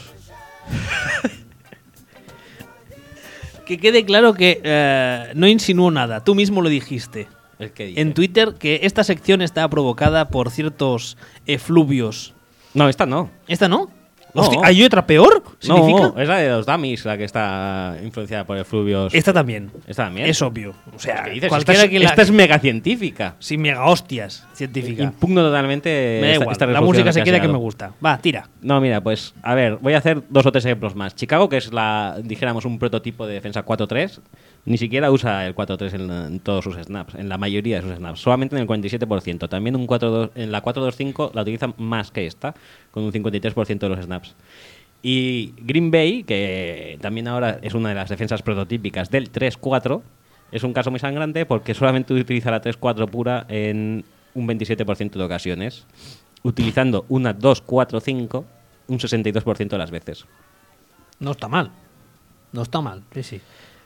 Speaker 1: Que quede claro que eh, no insinuó nada. Tú mismo lo dijiste
Speaker 2: ¿El que dice?
Speaker 1: en Twitter que esta sección está provocada por ciertos efluvios.
Speaker 2: No, esta no.
Speaker 1: ¿Esta no?
Speaker 2: No.
Speaker 1: Hostia, ¿hay otra peor? ¿Significa?
Speaker 2: No, es la de los dummies, la que está influenciada por el Fluvios.
Speaker 1: Esta también.
Speaker 2: Esta también.
Speaker 1: Es obvio. O sea,
Speaker 2: ¿Qué dices?
Speaker 1: cualquiera
Speaker 2: esta, es,
Speaker 1: que la...
Speaker 2: esta es mega científica.
Speaker 1: Sin mega hostias científica.
Speaker 2: Impugno totalmente.
Speaker 1: Me da
Speaker 2: esta,
Speaker 1: igual.
Speaker 2: esta
Speaker 1: La
Speaker 2: resolución
Speaker 1: música se
Speaker 2: has
Speaker 1: queda que
Speaker 2: llegado.
Speaker 1: me gusta. Va, tira.
Speaker 2: No, mira, pues a ver, voy a hacer dos o tres ejemplos más. Chicago, que es la, dijéramos, un prototipo de defensa cuatro tres, ni siquiera usa el cuatro tres en, en todos sus snaps, en la mayoría de sus snaps, solamente en el cuarenta y siete por ciento. También un cuatro dos, en la cuatro dos cinco la utilizan más que esta, con un cincuenta y tres por ciento de los snaps. Y Green Bay, que también ahora es una de las defensas prototípicas del tres cuatro, es un caso muy sangrante porque solamente utiliza la tres cuatro pura en un veintisiete por ciento de ocasiones, utilizando una dos cuatro cinco un sesenta y dos por ciento de las veces.
Speaker 1: No está mal. No está mal, sí, sí.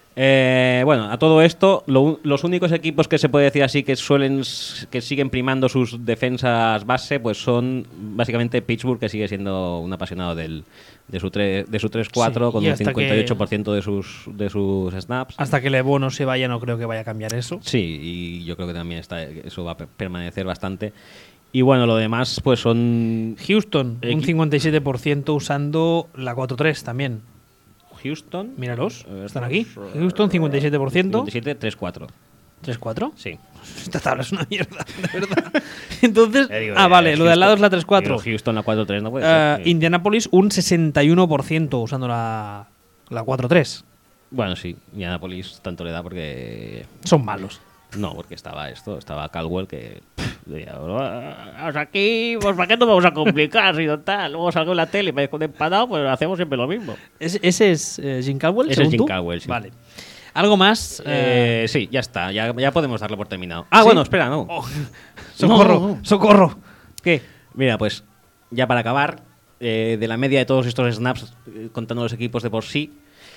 Speaker 2: Eh, bueno, a todo esto, lo, los únicos equipos que se puede decir así que suelen que siguen primando sus defensas base, pues son básicamente Pittsburgh, que sigue siendo un apasionado del, de su tres, de su tres cuatro,
Speaker 1: Sí,
Speaker 2: con
Speaker 1: y
Speaker 2: un
Speaker 1: hasta
Speaker 2: cincuenta y ocho por ciento
Speaker 1: que-
Speaker 2: de sus de sus snaps.
Speaker 1: Hasta que Lebo no se vaya, no creo que vaya a cambiar eso.
Speaker 2: Sí, y yo creo que también está, eso va a per- permanecer bastante. Y bueno, lo demás, pues son
Speaker 1: Houston, un
Speaker 2: Equi-
Speaker 1: cincuenta y siete por ciento usando la cuatro tres también.
Speaker 2: Houston.
Speaker 1: Míralos,
Speaker 2: A ver,
Speaker 1: están aquí.
Speaker 2: pues,
Speaker 1: Houston, cincuenta y siete por ciento.
Speaker 2: cincuenta y siete, tres cuatro.
Speaker 1: ¿tres cuatro?
Speaker 2: Sí.
Speaker 1: Esta tabla es una mierda, de verdad. Entonces,
Speaker 2: Eh, digo,
Speaker 1: ah,
Speaker 2: eh,
Speaker 1: vale, lo de al
Speaker 2: Houston-
Speaker 1: lado es la tres cuatro.
Speaker 2: digo, Houston la cuatro tres no puede
Speaker 1: Eh,
Speaker 2: ser.
Speaker 1: Indianapolis, un sesenta y uno por ciento usando la, la cuatro tres.
Speaker 2: Bueno, sí, Indianapolis tanto le da porque...
Speaker 1: Son malos.
Speaker 2: No, porque estaba esto, estaba Caldwell que... pff, decía, "Vamos aquí, pues ¿para qué nos vamos a complicar? Si total, luego salgo en la tele y me dejo de empadado, pues hacemos siempre lo mismo".
Speaker 1: ¿Ese, ese es eh, Jim Caldwell?
Speaker 2: Ese es
Speaker 1: según
Speaker 2: Jim
Speaker 1: tú?
Speaker 2: Caldwell, sí.
Speaker 1: Vale. ¿Algo más?
Speaker 2: Eh, sí, ya está, ya, ya podemos darlo por terminado. Ah,
Speaker 1: ¿Sí?
Speaker 2: bueno, espera, no.
Speaker 1: Oh, socorro,
Speaker 2: No, no.
Speaker 1: socorro.
Speaker 2: ¿Qué? Mira, pues ya para acabar, eh, de la media de todos estos snaps, eh, contando los equipos de por sí,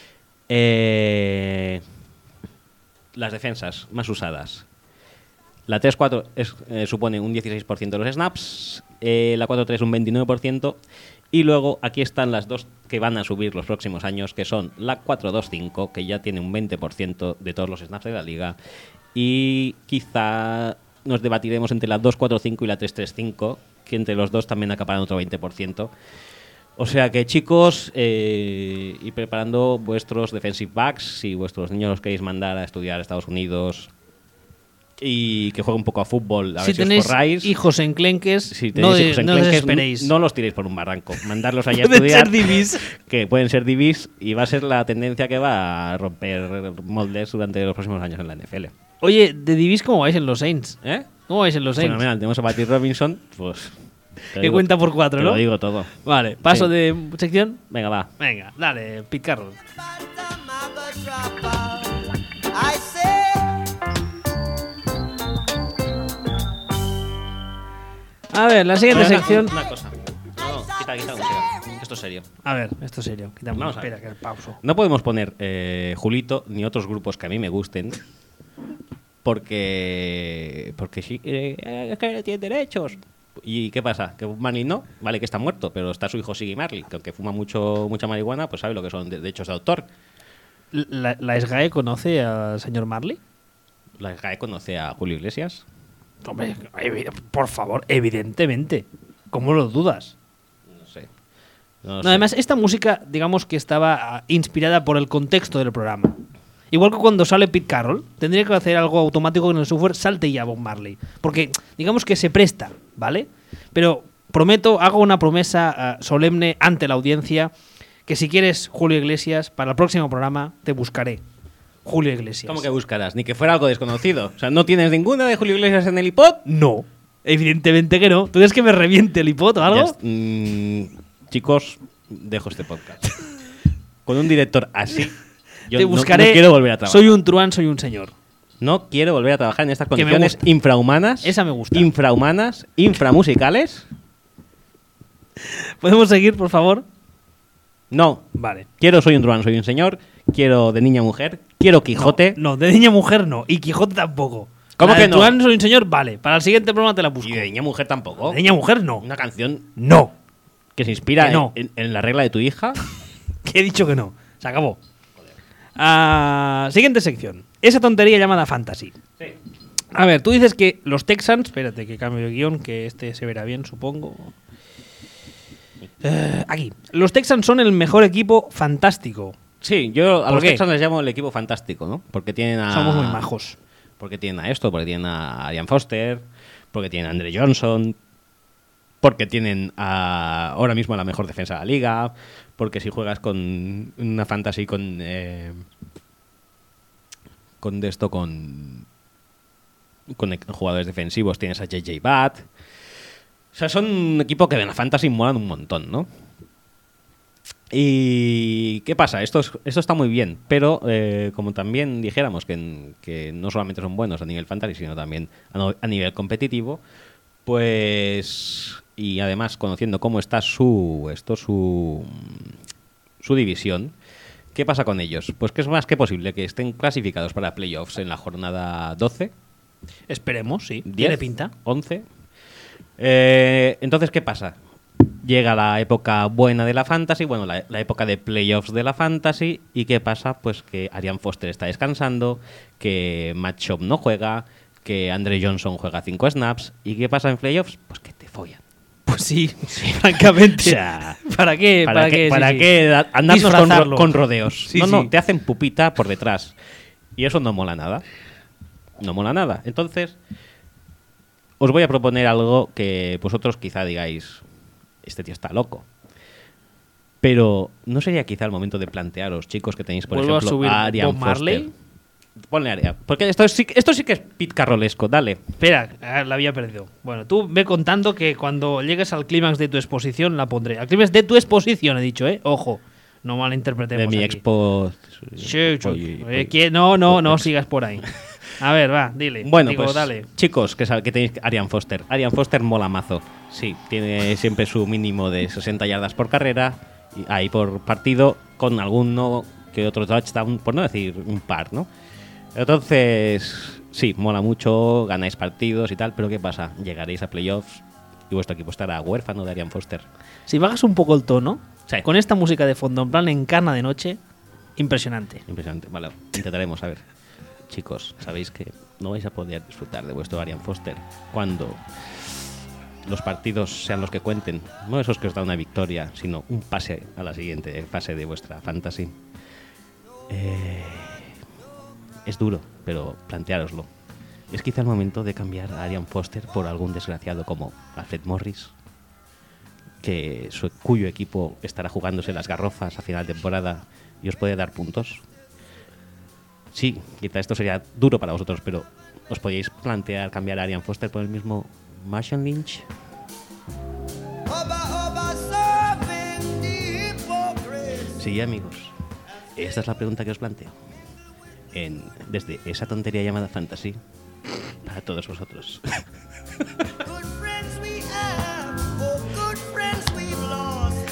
Speaker 2: eh, las defensas más usadas. La tres cuatro es, eh, supone un dieciséis por ciento de los snaps, eh, la cuatro tres un veintinueve por ciento, y luego aquí están las dos que van a subir los próximos años, que son la cuatro dos cinco, que ya tiene un veinte por ciento de todos los snaps de la liga, y quizá nos debatiremos entre la dos cuatro cinco y la tres tres cinco, que entre los dos también acaparan otro veinte por ciento. O sea que, chicos, eh, y preparando vuestros defensive backs, si vuestros niños los queréis mandar a estudiar a Estados Unidos y que jueguen un poco a fútbol, a
Speaker 1: Si
Speaker 2: ver si os
Speaker 1: tenéis
Speaker 2: forráis.
Speaker 1: hijos enclenques,
Speaker 2: Si
Speaker 1: no,
Speaker 2: tenéis
Speaker 1: de-
Speaker 2: hijos
Speaker 1: no
Speaker 2: enclenques,
Speaker 1: desesperéis.
Speaker 2: no los tiréis por un barranco. Mandarlos allá a
Speaker 1: Pueden
Speaker 2: estudiar.
Speaker 1: ser divis.
Speaker 2: Que pueden ser divis y va a ser la tendencia que va a romper moldes durante los próximos años en la N F L.
Speaker 1: Oye, de Divis, ¿cómo vais en los Saints?
Speaker 2: ¿Eh?
Speaker 1: ¿Cómo vais en los Saints?
Speaker 2: Fenomenal. Tenemos a Patrick Robinson, pues... te
Speaker 1: Que
Speaker 2: digo-
Speaker 1: cuenta por cuatro,
Speaker 2: te
Speaker 1: ¿no?
Speaker 2: lo digo todo.
Speaker 1: Vale, paso
Speaker 2: Sí.
Speaker 1: de sección.
Speaker 2: Venga, va.
Speaker 1: Venga, dale, Pete Carroll.
Speaker 3: I say,
Speaker 1: A ver, la siguiente
Speaker 2: Una-
Speaker 1: sección.
Speaker 2: Una cosa. No, no, quita, quita música. Esto es serio.
Speaker 1: A ver, esto es serio. Quitamos,
Speaker 2: Vamos a
Speaker 1: espera,
Speaker 2: ver.
Speaker 1: que el pauso.
Speaker 2: No podemos poner eh, Julito ni otros grupos que a mí me gusten porque porque sí eh, es que tiene derechos. ¿Y qué pasa? ¿Que Bob Marley no? Vale que está muerto, pero está su hijo Siggy Marley, que aunque fuma mucho mucha marihuana, pues sabe lo que son de- derechos de autor.
Speaker 1: ¿La, la S G A E conoce al señor Marley?
Speaker 2: La G A E conoce a Julio Iglesias.
Speaker 1: Hombre, evi- por favor, evidentemente. ¿Cómo lo dudas?
Speaker 2: No sé. No,
Speaker 1: No,
Speaker 2: sé.
Speaker 1: además, esta música, digamos que estaba ah, inspirada por el contexto del programa. Igual que cuando sale Pete Carroll, tendría que hacer algo automático que en el software salte ya Bob Marley. Porque, digamos que se presta, ¿vale? Pero prometo, hago una promesa ah, solemne ante la audiencia, que si quieres Julio Iglesias, para el próximo programa te buscaré. Julio Iglesias.
Speaker 2: ¿Cómo que buscarás? Ni que fuera algo desconocido. O sea, ¿no tienes ninguna de Julio Iglesias en el iPod?
Speaker 1: No. Evidentemente que no. ¿Tú crees que me reviente el iPod o algo?
Speaker 2: Ya est- mm, chicos, dejo este podcast. Con un director así, yo
Speaker 1: te
Speaker 2: no-
Speaker 1: buscaré.
Speaker 2: no, quiero volver a trabajar.
Speaker 1: Soy un truán, soy un señor.
Speaker 2: No quiero volver a trabajar en estas
Speaker 1: Que me
Speaker 2: condiciones
Speaker 1: gusta.
Speaker 2: infrahumanas.
Speaker 1: Esa me gusta.
Speaker 2: Infrahumanas, inframusicales.
Speaker 1: ¿Podemos seguir, por favor?
Speaker 2: No.
Speaker 1: Vale.
Speaker 2: Quiero Soy un truán, soy un señor. Quiero de niña a mujer. Quiero Quijote.
Speaker 1: No, no, de niña a mujer no. Y Quijote tampoco.
Speaker 2: ¿Cómo
Speaker 1: La
Speaker 2: que
Speaker 1: de
Speaker 2: no?
Speaker 1: Truán soy un señor, vale. Para el siguiente programa te la busco.
Speaker 2: Y de niña a mujer tampoco.
Speaker 1: De niña a mujer no.
Speaker 2: Una canción
Speaker 1: No.
Speaker 2: que se inspira
Speaker 1: Que no.
Speaker 2: en, en- en la regla de tu hija.
Speaker 1: Que he dicho que no. Se acabó. Ah, siguiente sección. Esa tontería llamada fantasy.
Speaker 2: Sí.
Speaker 1: A ver, tú dices que los Texans. Espérate que cambio de guión, que este se verá bien, supongo. Eh, aquí. Los Texans son el mejor equipo fantástico.
Speaker 2: Sí, yo a
Speaker 1: ¿Por
Speaker 2: los
Speaker 1: qué?
Speaker 2: Texans les llamo el equipo fantástico, ¿no? Porque tienen a...
Speaker 1: Somos muy majos.
Speaker 2: Porque tienen a esto, porque tienen a Arian Foster, porque tienen a Andre Johnson, porque tienen a, ahora mismo a la mejor defensa de la liga, porque si juegas con una fantasy con... Eh, con de esto, con... con jugadores defensivos, tienes a J J Watt. O sea, son un equipo que en la fantasy molan un montón, ¿no? ¿Y qué pasa? Esto, es- esto está muy bien, pero eh, como también dijéramos que, que no solamente son buenos a nivel fantasy, sino también a, no- a nivel competitivo, pues... Y además, conociendo cómo está su esto su, su división, ¿qué pasa con ellos? Pues que es más que posible que estén clasificados para playoffs en la jornada doce,
Speaker 1: Esperemos, sí.
Speaker 2: diez,
Speaker 1: Tiene pinta.
Speaker 2: once. Eh, entonces, ¿qué pasa? Llega la época buena de la fantasy, bueno, la, la época de playoffs de la fantasy, ¿y qué pasa? Pues que Arian Foster está descansando, que Matt Schaub no juega, que Andre Johnson juega cinco snaps, ¿y qué pasa en playoffs? Pues que te follan.
Speaker 1: Pues sí, francamente.
Speaker 2: O sea,
Speaker 1: ¿Para qué?
Speaker 2: ¿Para, qué,
Speaker 1: Sí,
Speaker 2: para
Speaker 1: sí.
Speaker 2: qué da- andarnos con, ro-
Speaker 1: Disfrazarlo.
Speaker 2: con rodeos?
Speaker 1: Sí,
Speaker 2: no, no,
Speaker 1: sí.
Speaker 2: te hacen pupita por detrás. Y eso no mola nada. No mola nada. Entonces, os voy a proponer algo que vosotros quizá digáis, este tío está loco. Pero ¿no sería quizá el momento de plantearos, chicos, que tenéis, por
Speaker 1: ¿Vuelvo a
Speaker 2: ejemplo,
Speaker 1: subir
Speaker 2: a Arian
Speaker 1: Bob Marley?
Speaker 2: Foster? Ponle Arian. Porque esto, sí, esto sí que es Pete Carrollesco, dale.
Speaker 1: Espera, ah, la había perdido. Bueno, tú ve contando que cuando llegues al clímax de tu exposición la pondré. Al clímax de tu exposición, he dicho, ¿eh? Ojo, no malinterpretemos.
Speaker 2: De mi
Speaker 1: aquí.
Speaker 2: expo...
Speaker 1: Sí, sí.
Speaker 2: Oye,
Speaker 1: Eh,
Speaker 2: oye.
Speaker 1: que- no, no, no sigas por ahí. A ver, va, dile.
Speaker 2: Bueno,
Speaker 1: Digo,
Speaker 2: pues
Speaker 1: dale.
Speaker 2: chicos, que, sab- que tenéis Arian Foster. Arian Foster mola mazo. Sí, tiene siempre su mínimo de sesenta yardas por carrera, y ahí por partido, con alguno que otro touchdown, por no decir un par, ¿no? Entonces, sí, mola mucho, ganáis partidos y tal, pero ¿qué pasa? Llegaréis a playoffs y vuestro equipo estará huérfano de Arian Foster.
Speaker 1: Si bajas un poco el tono,
Speaker 2: Sí.
Speaker 1: con esta música de fondo, en plan en cana de noche, impresionante.
Speaker 2: Impresionante. Vale, intentaremos, a ver. Chicos, sabéis que no vais a poder disfrutar de vuestro Arian Foster cuando los partidos sean los que cuenten. No esos que os dan una victoria, sino un pase a la siguiente fase de vuestra fantasy. Eh, es duro, pero planteároslo. Es quizá el momento de cambiar a Arian Foster por algún desgraciado como Alfred Morris, que su, cuyo equipo estará jugándose las garrofas a final de temporada y os puede dar puntos. Sí, quizá esto sería duro para vosotros, pero ¿os podíais plantear cambiar a Arian Foster por el mismo Marshawn Lynch?
Speaker 3: Oba, oba, serving the hypocrites.
Speaker 2: Sí, amigos. Esta es la pregunta que os planteo. En, desde esa tontería llamada fantasy, para todos vosotros.
Speaker 3: Good friends we have, oh, good friends we've lost.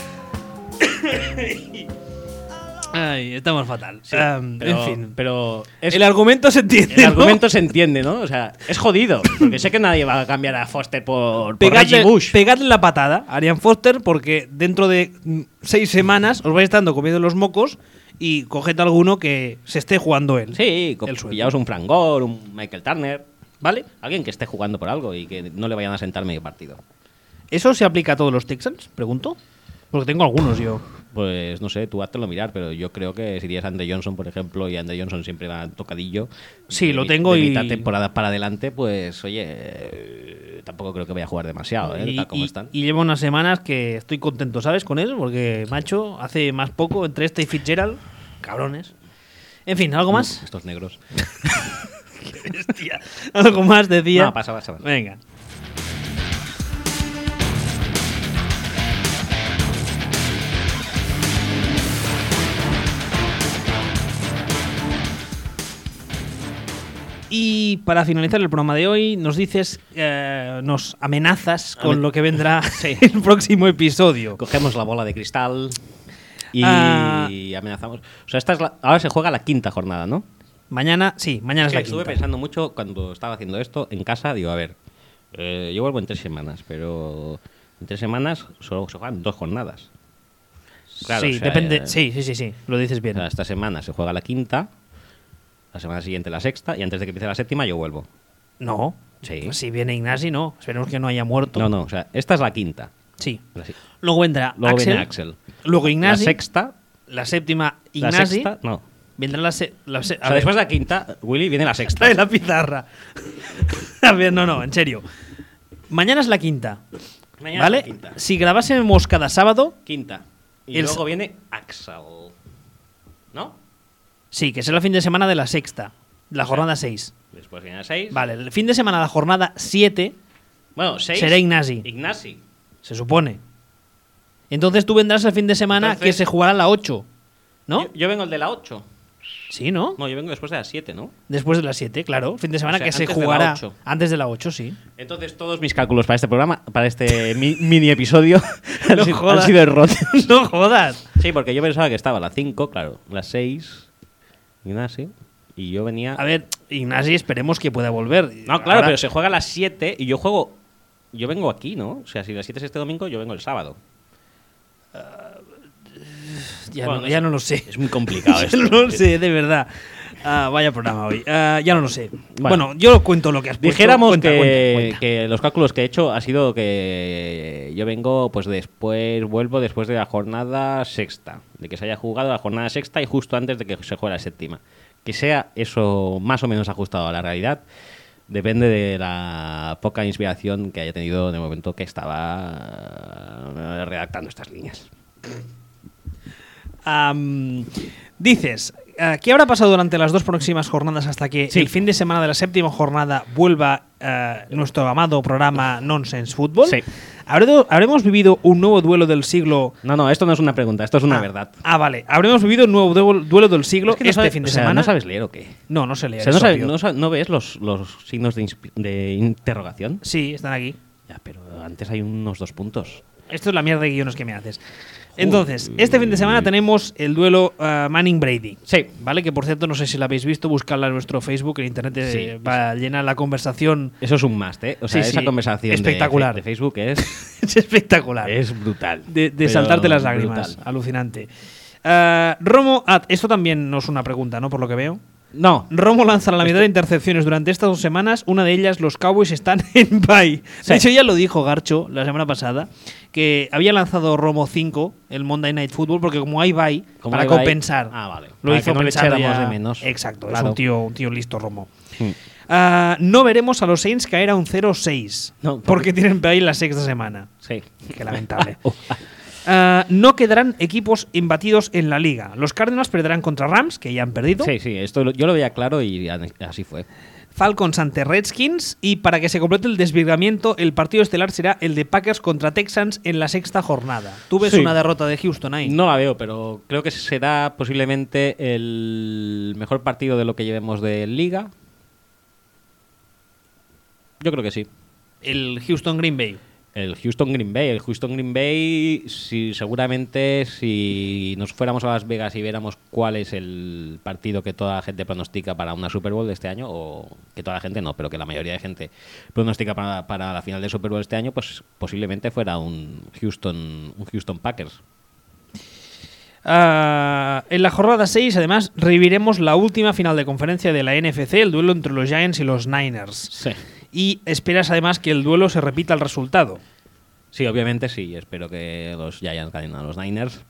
Speaker 1: Ay, estamos fatal.
Speaker 2: Sí,
Speaker 1: Um,
Speaker 2: pero,
Speaker 1: en fin.
Speaker 2: pero es-
Speaker 1: el argumento se entiende.
Speaker 2: el
Speaker 1: ¿no?
Speaker 2: argumento se entiende, ¿no? O sea, es jodido, porque sé que nadie va a cambiar a Foster por, por
Speaker 1: Pegadle,
Speaker 2: Reggie Bush.
Speaker 1: pegadle la patada a Arian Foster porque dentro de mm, seis semanas os vais estando comiendo los mocos y coged alguno que se esté jugando él.
Speaker 2: Sí, co-
Speaker 1: El sueldo.
Speaker 2: pillaos un Frank Gore, un Michael Turner, ¿vale? Alguien que esté jugando por algo y que no le vayan a sentar medio partido.
Speaker 1: ¿Eso se aplica a todos los Texans? Pregunto. Porque tengo algunos yo.
Speaker 2: Pues no sé, tú háztelo mirar, pero yo creo que si tienes a Andre Johnson, por ejemplo, y Andre Johnson siempre va tocadillo.
Speaker 1: Sí,
Speaker 2: de
Speaker 1: lo
Speaker 2: mi-
Speaker 1: tengo
Speaker 2: de
Speaker 1: y-
Speaker 2: mitad temporada para adelante, pues oye, eh, tampoco creo que vaya a jugar demasiado, ¿eh?
Speaker 1: y,
Speaker 2: Tal como
Speaker 1: y-
Speaker 2: están.
Speaker 1: y llevo unas semanas que estoy contento, ¿sabes? Con él, porque, macho, hace más poco entre este y Fitzgerald, cabrones. En fin, ¿algo más?
Speaker 2: Estos negros.
Speaker 1: Hostia, algo más decía.
Speaker 2: No, pasa, pasa, pasa.
Speaker 1: Venga. Y para finalizar el programa de hoy, nos dices, eh, nos amenazas con
Speaker 2: Amen-
Speaker 1: lo que vendrá el próximo episodio.
Speaker 2: Cogemos la bola de cristal y
Speaker 1: Ah.
Speaker 2: amenazamos. O sea, esta es la- ahora se juega la quinta jornada, ¿no?
Speaker 1: Mañana, sí, mañana es
Speaker 2: Sí,
Speaker 1: la
Speaker 2: estuve
Speaker 1: quinta.
Speaker 2: pensando mucho cuando estaba haciendo esto en casa. Digo, a ver, eh, yo vuelvo en tres semanas, pero en tres semanas solo se juegan dos jornadas. Claro,
Speaker 1: sí,
Speaker 2: o sea,
Speaker 1: depende.
Speaker 2: eh,
Speaker 1: Sí, sí, sí, sí, lo dices
Speaker 2: O
Speaker 1: bien.
Speaker 2: sea, esta semana se juega la quinta, la semana siguiente la sexta, y antes de que empiece la séptima yo vuelvo.
Speaker 1: No.
Speaker 2: Sí.
Speaker 1: Pues si viene Ignasi, no. Esperemos que no haya muerto.
Speaker 2: No, no, o sea, esta es la quinta.
Speaker 1: Sí.
Speaker 2: La si-
Speaker 1: Luego vendrá
Speaker 2: Luego
Speaker 1: Axel.
Speaker 2: viene Axel.
Speaker 1: Luego Ignasi.
Speaker 2: La sexta.
Speaker 1: La séptima,
Speaker 2: La
Speaker 1: Ignasi.
Speaker 2: sexta. No.
Speaker 1: Vendrá la, se- la se-
Speaker 2: O
Speaker 1: a
Speaker 2: sea,
Speaker 1: ver,
Speaker 2: después de la quinta, Willy, viene la sexta.
Speaker 1: trae la pizarra. A ver, no, no, en serio. Mañana es la quinta.
Speaker 2: Mañana
Speaker 1: ¿Vale?
Speaker 2: es la quinta.
Speaker 1: Si grabásemos cada sábado,
Speaker 2: Quinta. Y
Speaker 1: El
Speaker 2: luego
Speaker 1: s-
Speaker 2: viene Axel. ¿No?
Speaker 1: sí, que será el fin de semana de la sexta. La jornada seis.
Speaker 2: Después viene la seis.
Speaker 1: Vale, el fin de semana de la jornada siete
Speaker 2: Bueno, seis.
Speaker 1: será Ignasi,
Speaker 2: Ignasi.
Speaker 1: se supone. Entonces tú vendrás el fin de semana
Speaker 2: Entonces-
Speaker 1: que se jugará la ocho. ¿no?
Speaker 2: Yo, yo vengo el de la ocho.
Speaker 1: Sí, ¿no?
Speaker 2: No, yo vengo después de las siete, ¿no?
Speaker 1: Después de las siete, claro. Fin de semana
Speaker 2: O sea,
Speaker 1: que se
Speaker 2: antes de la
Speaker 1: jugará
Speaker 2: ocho.
Speaker 1: antes de la ocho, sí.
Speaker 2: Entonces todos mis cálculos para este programa, para este mi- mini episodio, han,
Speaker 1: No
Speaker 2: sido-
Speaker 1: jodas.
Speaker 2: han sido erróneos.
Speaker 1: No jodas.
Speaker 2: Sí, porque yo pensaba que estaba la cinco, claro, la seis, Ignacio, y yo venía...
Speaker 1: A ver, Ignasi, esperemos que pueda volver.
Speaker 2: No, claro,
Speaker 1: Ahora-
Speaker 2: pero se juega a las siete y yo juego... Yo vengo aquí, ¿no? O sea, si las siete es este domingo, yo vengo el sábado.
Speaker 1: Ya,
Speaker 2: Bueno,
Speaker 1: no,
Speaker 2: no
Speaker 1: ya
Speaker 2: sé.
Speaker 1: no lo sé.
Speaker 2: Es muy complicado esto.
Speaker 1: no lo sé, de verdad. Ah, vaya programa hoy. Ah, ya no lo sé. Bueno,
Speaker 2: Bueno.
Speaker 1: yo cuento lo que has puesto.
Speaker 2: Dijéramos
Speaker 1: Cuenta,
Speaker 2: que,
Speaker 1: cuenta, cuenta.
Speaker 2: que los cálculos que he hecho ha sido que yo vengo, pues después, vuelvo después de la jornada sexta, de que se haya jugado la jornada sexta y justo antes de que se juegue la séptima. Que sea eso más o menos ajustado a la realidad, depende de la poca inspiración que haya tenido en el momento que estaba eh, redactando estas líneas.
Speaker 1: Am, dices, eh, ¿qué habrá pasado durante las dos próximas jornadas hasta que
Speaker 2: Sí.
Speaker 1: el fin de semana de la séptima jornada vuelva eh, nuestro amado programa Nonsense Football?
Speaker 2: Sí.
Speaker 1: ¿Habré- ¿Habremos vivido un nuevo duelo del siglo?
Speaker 2: No, no, esto no es una pregunta, esto es una
Speaker 1: ah,
Speaker 2: verdad.
Speaker 1: Ah, vale. ¿Habremos vivido un nuevo duelo, duelo del siglo
Speaker 2: Es que no
Speaker 1: este
Speaker 2: sabes-
Speaker 1: fin de
Speaker 2: o sea,
Speaker 1: semana?
Speaker 2: ¿No sabes leer o qué?
Speaker 1: No, no sé
Speaker 2: O
Speaker 1: leer.
Speaker 2: sea, ¿no,
Speaker 1: es
Speaker 2: sabes-
Speaker 1: obvio.
Speaker 2: no sa- ¿no ves los, los signos de, inspi- de interrogación?
Speaker 1: Sí, están aquí.
Speaker 2: Ya, pero antes hay unos dos puntos.
Speaker 1: Esto es la mierda de guiones que me haces. Entonces, este fin de semana tenemos el duelo uh, Manning-Brady.
Speaker 2: Sí.
Speaker 1: ¿Vale? Que por cierto, no sé si lo habéis visto, buscarla en nuestro Facebook, en internet eh,
Speaker 2: Sí.
Speaker 1: va a llenar la conversación.
Speaker 2: Eso es un must, ¿eh? O sea,
Speaker 1: Sí,
Speaker 2: esa
Speaker 1: sí.
Speaker 2: conversación de
Speaker 1: Espectacular.
Speaker 2: fe- De, Facebook es,
Speaker 1: Es espectacular.
Speaker 2: es brutal.
Speaker 1: de de
Speaker 2: Pero
Speaker 1: saltarte las lágrimas.
Speaker 2: brutal.
Speaker 1: Alucinante. Uh, Romo, ah, esto también no es una pregunta, ¿no? Por lo que veo.
Speaker 2: No.
Speaker 1: Romo lanza la mitad de intercepciones durante estas dos semanas. Una de ellas, los Cowboys están en bye.
Speaker 2: Sí.
Speaker 1: De hecho, ya lo dijo Garcho la semana pasada, que había lanzado Romo cinco, el Monday Night Football, porque como hay bye,
Speaker 2: Como
Speaker 1: para
Speaker 2: hay bye-
Speaker 1: compensar.
Speaker 2: Ah, vale.
Speaker 1: Lo
Speaker 2: Para
Speaker 1: hizo
Speaker 2: que no le
Speaker 1: pensando
Speaker 2: echáramos
Speaker 1: ya-
Speaker 2: de menos.
Speaker 1: Exacto, es
Speaker 2: Claro.
Speaker 1: un tío, un tío listo, Romo.
Speaker 2: Hmm.
Speaker 1: Ah, no veremos a los Saints caer a un cero seis,
Speaker 2: No, porque-
Speaker 1: porque tienen bye la sexta semana.
Speaker 2: Sí.
Speaker 1: Qué lamentable. Ah, no quedarán equipos imbatidos en la liga. Los Cardinals perderán contra Rams, que ya han perdido.
Speaker 2: Sí, sí, esto lo- yo lo veía claro y a- así fue.
Speaker 1: Falcons ante Redskins, y para que se complete el desvirgamiento, el partido estelar será el de Packers contra Texans en la sexta jornada. ¿Tú ves
Speaker 2: Sí.
Speaker 1: una derrota de Houston ahí?
Speaker 2: No la veo, pero creo que será posiblemente el mejor partido de lo que llevemos de liga. Yo creo que sí.
Speaker 1: El Houston Green Bay.
Speaker 2: El Houston Green Bay. El Houston Green Bay, si, seguramente si nos fuéramos a Las Vegas y viéramos cuál es el partido que toda la gente pronostica para una Super Bowl de este año, o que toda la gente no, pero que la mayoría de gente pronostica para, para la final de Super Bowl este año, pues posiblemente fuera un Houston, un Houston Packers.
Speaker 1: Ah, en la jornada seis, además, reviviremos la última final de conferencia de la N F C, el duelo entre los Giants y los Niners.
Speaker 2: Sí.
Speaker 1: Y esperas además que el duelo se repita el resultado.
Speaker 2: Sí, obviamente sí. Espero que los Giants ganen a los Niners.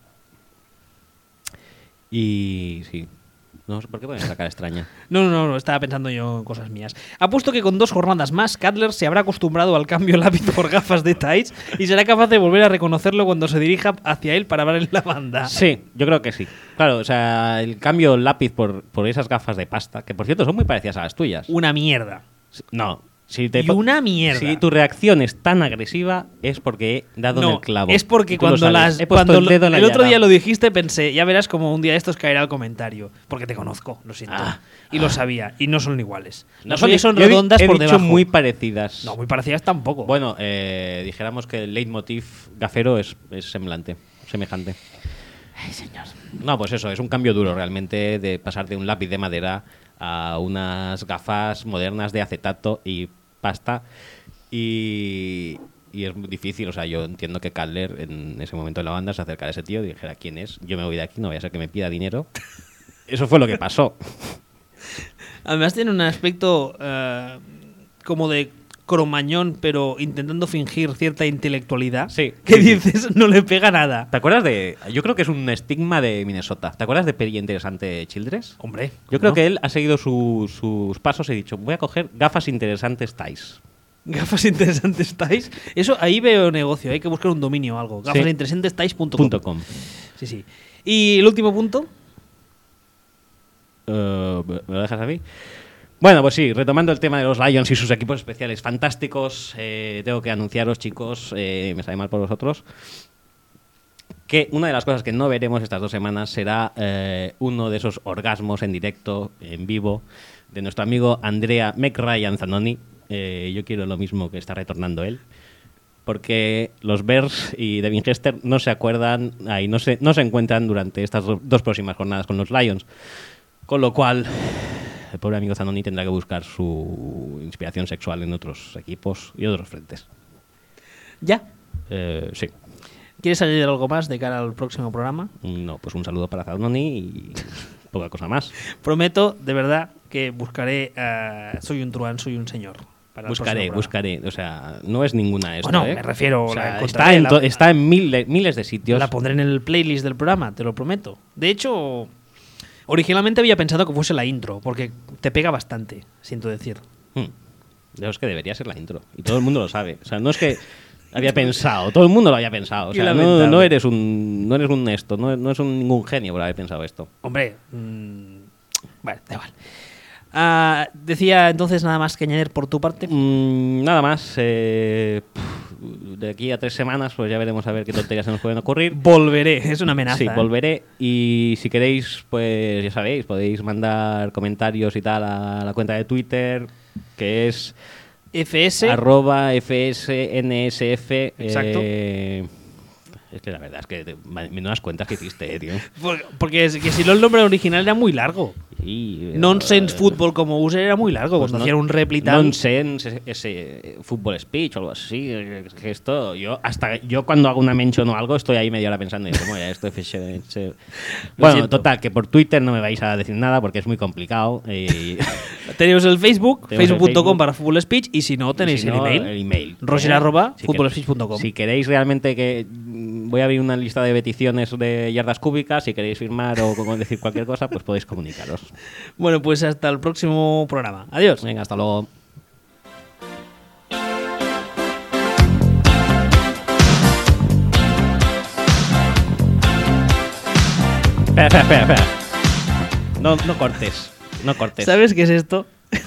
Speaker 2: Y sí. No sé por qué ponen esa cara extraña.
Speaker 1: No, no, no, estaba pensando yo en cosas mías. Apuesto que con dos jornadas más, Cutler se habrá acostumbrado al cambio lápiz por gafas de Tights y será capaz de volver a reconocerlo cuando se dirija hacia él para hablar en la banda.
Speaker 2: Sí, yo creo que sí. Claro, o sea, el cambio lápiz por, por esas gafas de pasta, que por cierto son muy parecidas a las tuyas.
Speaker 1: Una mierda.
Speaker 2: No. Si te
Speaker 1: Y
Speaker 2: po-
Speaker 1: una mierda.
Speaker 2: Si tu reacción es tan agresiva es porque he dado en
Speaker 1: No,
Speaker 2: el clavo.
Speaker 1: es porque
Speaker 2: Y tú lo
Speaker 1: cuando
Speaker 2: sabes.
Speaker 1: las
Speaker 2: He puesto
Speaker 1: cuando
Speaker 2: el
Speaker 1: lo-
Speaker 2: dedo en la
Speaker 1: el otro
Speaker 2: llaga.
Speaker 1: día lo dijiste, pensé, ya verás como un día de estos caerá el comentario, porque te conozco, lo siento.
Speaker 2: Ah,
Speaker 1: y lo sabía, y no son iguales.
Speaker 2: No
Speaker 1: Las
Speaker 2: son,
Speaker 1: suyas son
Speaker 2: yo he di-
Speaker 1: redondas
Speaker 2: he
Speaker 1: por
Speaker 2: dicho
Speaker 1: debajo.
Speaker 2: muy parecidas.
Speaker 1: No, muy parecidas tampoco.
Speaker 2: Bueno, eh, dijéramos que el leitmotiv gafero es, es semblante, semejante.
Speaker 1: Ay, señor.
Speaker 2: No, pues eso, es un cambio duro realmente de pasar de un lápiz de madera a unas gafas modernas de acetato y pasta. Y, y es muy difícil, o sea, yo entiendo que Cutler en ese momento en la banda se acercara a ese tío y dijera quién es, yo me voy de aquí, no voy a ser que me pida dinero. Eso fue lo que pasó.
Speaker 1: Además tiene un aspecto eh, como de cromañón, pero intentando fingir cierta intelectualidad.
Speaker 2: Sí,
Speaker 1: Que
Speaker 2: sí, sí.
Speaker 1: dices, no le pega nada.
Speaker 2: ¿Te acuerdas de...? Yo creo que es un estigma de Minnesota. ¿Te acuerdas de Peri Interesante Childress?
Speaker 1: Hombre.
Speaker 2: Yo creo
Speaker 1: ¿no?
Speaker 2: que él ha seguido su- sus pasos y ha dicho, voy a coger gafas interesantes Thais.
Speaker 1: Gafas interesantes Tais. Eso, ahí veo negocio. Hay que buscar un dominio o algo. Gafas
Speaker 2: Sí.
Speaker 1: interesantes Tais punto com.
Speaker 2: Punto com.
Speaker 1: Sí, sí. Y el último punto.
Speaker 2: Eh, ¿Me lo dejas a mí? Bueno, pues sí, retomando el tema de los Lions y sus equipos especiales fantásticos, eh, tengo que anunciaros, chicos, eh, me sale mal por vosotros, que una de las cosas que no veremos estas dos semanas será eh, uno de esos orgasmos en directo, en vivo, de nuestro amigo Andrea McRyan Zanoni. Eh, yo quiero lo mismo que está retornando él. Porque los Bears y Devin Hester no se acuerdan, ahí no se, no se encuentran durante estas do- dos próximas jornadas con los Lions. Con lo cual, el pobre amigo Zanoni tendrá que buscar su inspiración sexual en otros equipos y otros frentes.
Speaker 1: ¿Ya?
Speaker 2: Eh, sí.
Speaker 1: ¿Quieres añadir algo más de cara al próximo programa?
Speaker 2: No, pues un saludo para Zanoni y poca cosa más.
Speaker 1: Prometo, de verdad, que buscaré. eh, soy un truán, soy un señor. para el
Speaker 2: Buscaré,
Speaker 1: próximo
Speaker 2: buscaré. O sea, no es ninguna esto,
Speaker 1: Bueno,
Speaker 2: ¿eh?
Speaker 1: me refiero,
Speaker 2: O sea,
Speaker 1: la
Speaker 2: está
Speaker 1: encontraré,
Speaker 2: en,
Speaker 1: la-
Speaker 2: to- está en mil- miles de
Speaker 1: programa.
Speaker 2: sitios.
Speaker 1: La pondré en el playlist del programa, te lo prometo. De hecho, originalmente había pensado que fuese la intro, porque te pega bastante, siento decir.
Speaker 2: Hmm. Yo es que debería ser la intro. Y todo el mundo lo sabe. O sea, no es que había pensado, todo el mundo lo había pensado. O
Speaker 1: Qué
Speaker 2: sea, no,
Speaker 1: lamentable.
Speaker 2: no eres un no eres un esto, no, no es un, ningún genio por haber pensado esto.
Speaker 1: Hombre, mmm, bueno, da igual. Ah, decía entonces nada más que añadir por tu parte.
Speaker 2: Mm, nada más. eh, pff, de aquí a tres semanas, pues ya veremos a ver qué tonterías se nos pueden ocurrir.
Speaker 1: Volveré, es una amenaza.
Speaker 2: Sí,
Speaker 1: ¿eh?
Speaker 2: volveré. Y si queréis, pues ya sabéis, podéis mandar comentarios y tal a la cuenta de Twitter, que es
Speaker 1: F S.
Speaker 2: arroba fsnsf.
Speaker 1: Exacto.
Speaker 2: eh, es que la verdad es que te- menudas cuentas que hiciste, eh, tío.
Speaker 1: Por- Porque es que si no, el nombre original era muy largo.
Speaker 2: Sí,
Speaker 1: Nonsense
Speaker 2: eh,
Speaker 1: Football como user era muy largo.
Speaker 2: pues
Speaker 1: Cuando
Speaker 2: no-
Speaker 1: hacían un rep y tal.
Speaker 2: Nonsense, ese, ese fútbol speech o algo así. eh, Que esto, yo hasta yo cuando hago una mention o algo estoy ahí media hora pensando, y ¿cómo era esto? F S N? Bueno,
Speaker 1: siento.
Speaker 2: total, que por Twitter no me vais a decir nada porque es muy complicado. Y,
Speaker 1: Tenemos el Facebook,
Speaker 2: Tenemos el
Speaker 1: facebook punto com
Speaker 2: Facebook.
Speaker 1: barra Football Speech. Y si no, tenéis
Speaker 2: y si
Speaker 1: el
Speaker 2: no,
Speaker 1: email.
Speaker 2: el email.
Speaker 1: Roger
Speaker 2: Eh,
Speaker 1: arroba
Speaker 2: si
Speaker 1: footballspeech punto
Speaker 2: quer-
Speaker 1: com.
Speaker 2: Si queréis realmente que mm, voy a abrir una lista de peticiones de yardas cúbicas, si queréis firmar o como decir cualquier cosa, pues podéis comunicaros.
Speaker 1: Bueno, pues hasta el próximo programa. Adiós.
Speaker 2: Venga, hasta luego. Espera, espera, espera, espera. No, no cortes. No cortes.
Speaker 1: ¿Sabes qué es esto?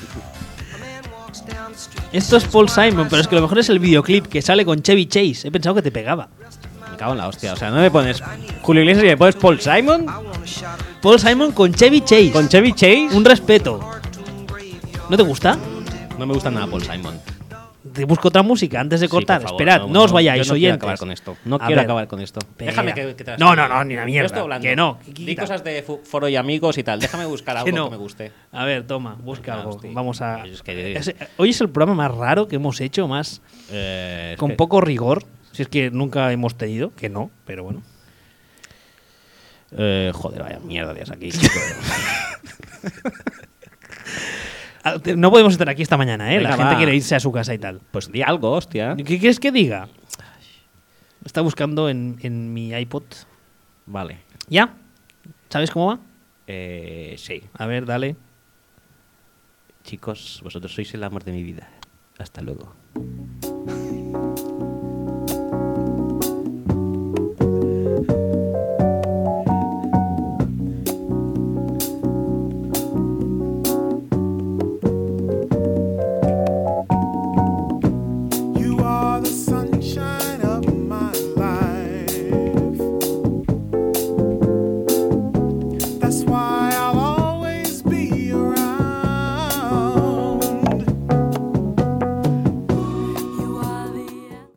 Speaker 1: Esto es Paul Simon, pero es que lo mejor es el videoclip que sale con Chevy Chase. He pensado que te pegaba.
Speaker 2: Me cago en la hostia. O sea, no me pones Julio Iglesias y me pones Paul Simon
Speaker 1: Paul Simon con Chevy Chase.
Speaker 2: con Chevy Chase.
Speaker 1: Un respeto. ¿No te gusta?
Speaker 2: No me gusta nada Paul Simon.
Speaker 1: Te busco otra música antes de
Speaker 2: Sí,
Speaker 1: cortar.
Speaker 2: por favor,
Speaker 1: Esperad, no, os vayáis,
Speaker 2: yo no quiero
Speaker 1: oyentes.
Speaker 2: acabar con esto. No
Speaker 1: A
Speaker 2: quiero
Speaker 1: ver.
Speaker 2: acabar con esto.
Speaker 1: Espera.
Speaker 2: Déjame que, que te las
Speaker 1: No,
Speaker 2: diga.
Speaker 1: no, no, ni la
Speaker 2: Yo
Speaker 1: mierda.
Speaker 2: estoy hablando.
Speaker 1: Que no.
Speaker 2: Di
Speaker 1: Quita.
Speaker 2: cosas de fu- foro y amigos y tal. Déjame buscar algo
Speaker 1: Que
Speaker 2: que,
Speaker 1: no.
Speaker 2: me guste.
Speaker 1: A ver, toma, busca
Speaker 2: Ah,
Speaker 1: algo.
Speaker 2: hostia.
Speaker 1: Vamos a.
Speaker 2: Es que-
Speaker 1: Es- hoy es el programa más raro que hemos hecho, más
Speaker 2: Eh, es
Speaker 1: con
Speaker 2: que-
Speaker 1: poco rigor. Si es que nunca hemos tenido, que no, pero bueno.
Speaker 2: eh, joder, vaya mierda de aquí.
Speaker 1: Ah, te- No podemos estar aquí esta mañana, ¿eh? La
Speaker 2: Venga,
Speaker 1: gente
Speaker 2: va.
Speaker 1: quiere irse a su casa y tal.
Speaker 2: Pues di algo, hostia.
Speaker 1: ¿Qué quieres que diga? Está buscando en, en mi iPod.
Speaker 2: Vale.
Speaker 1: ¿Ya? ¿Sabes cómo va?
Speaker 2: Eh, sí.
Speaker 1: A ver, dale.
Speaker 2: Chicos, vosotros sois el amor de mi vida. Hasta luego.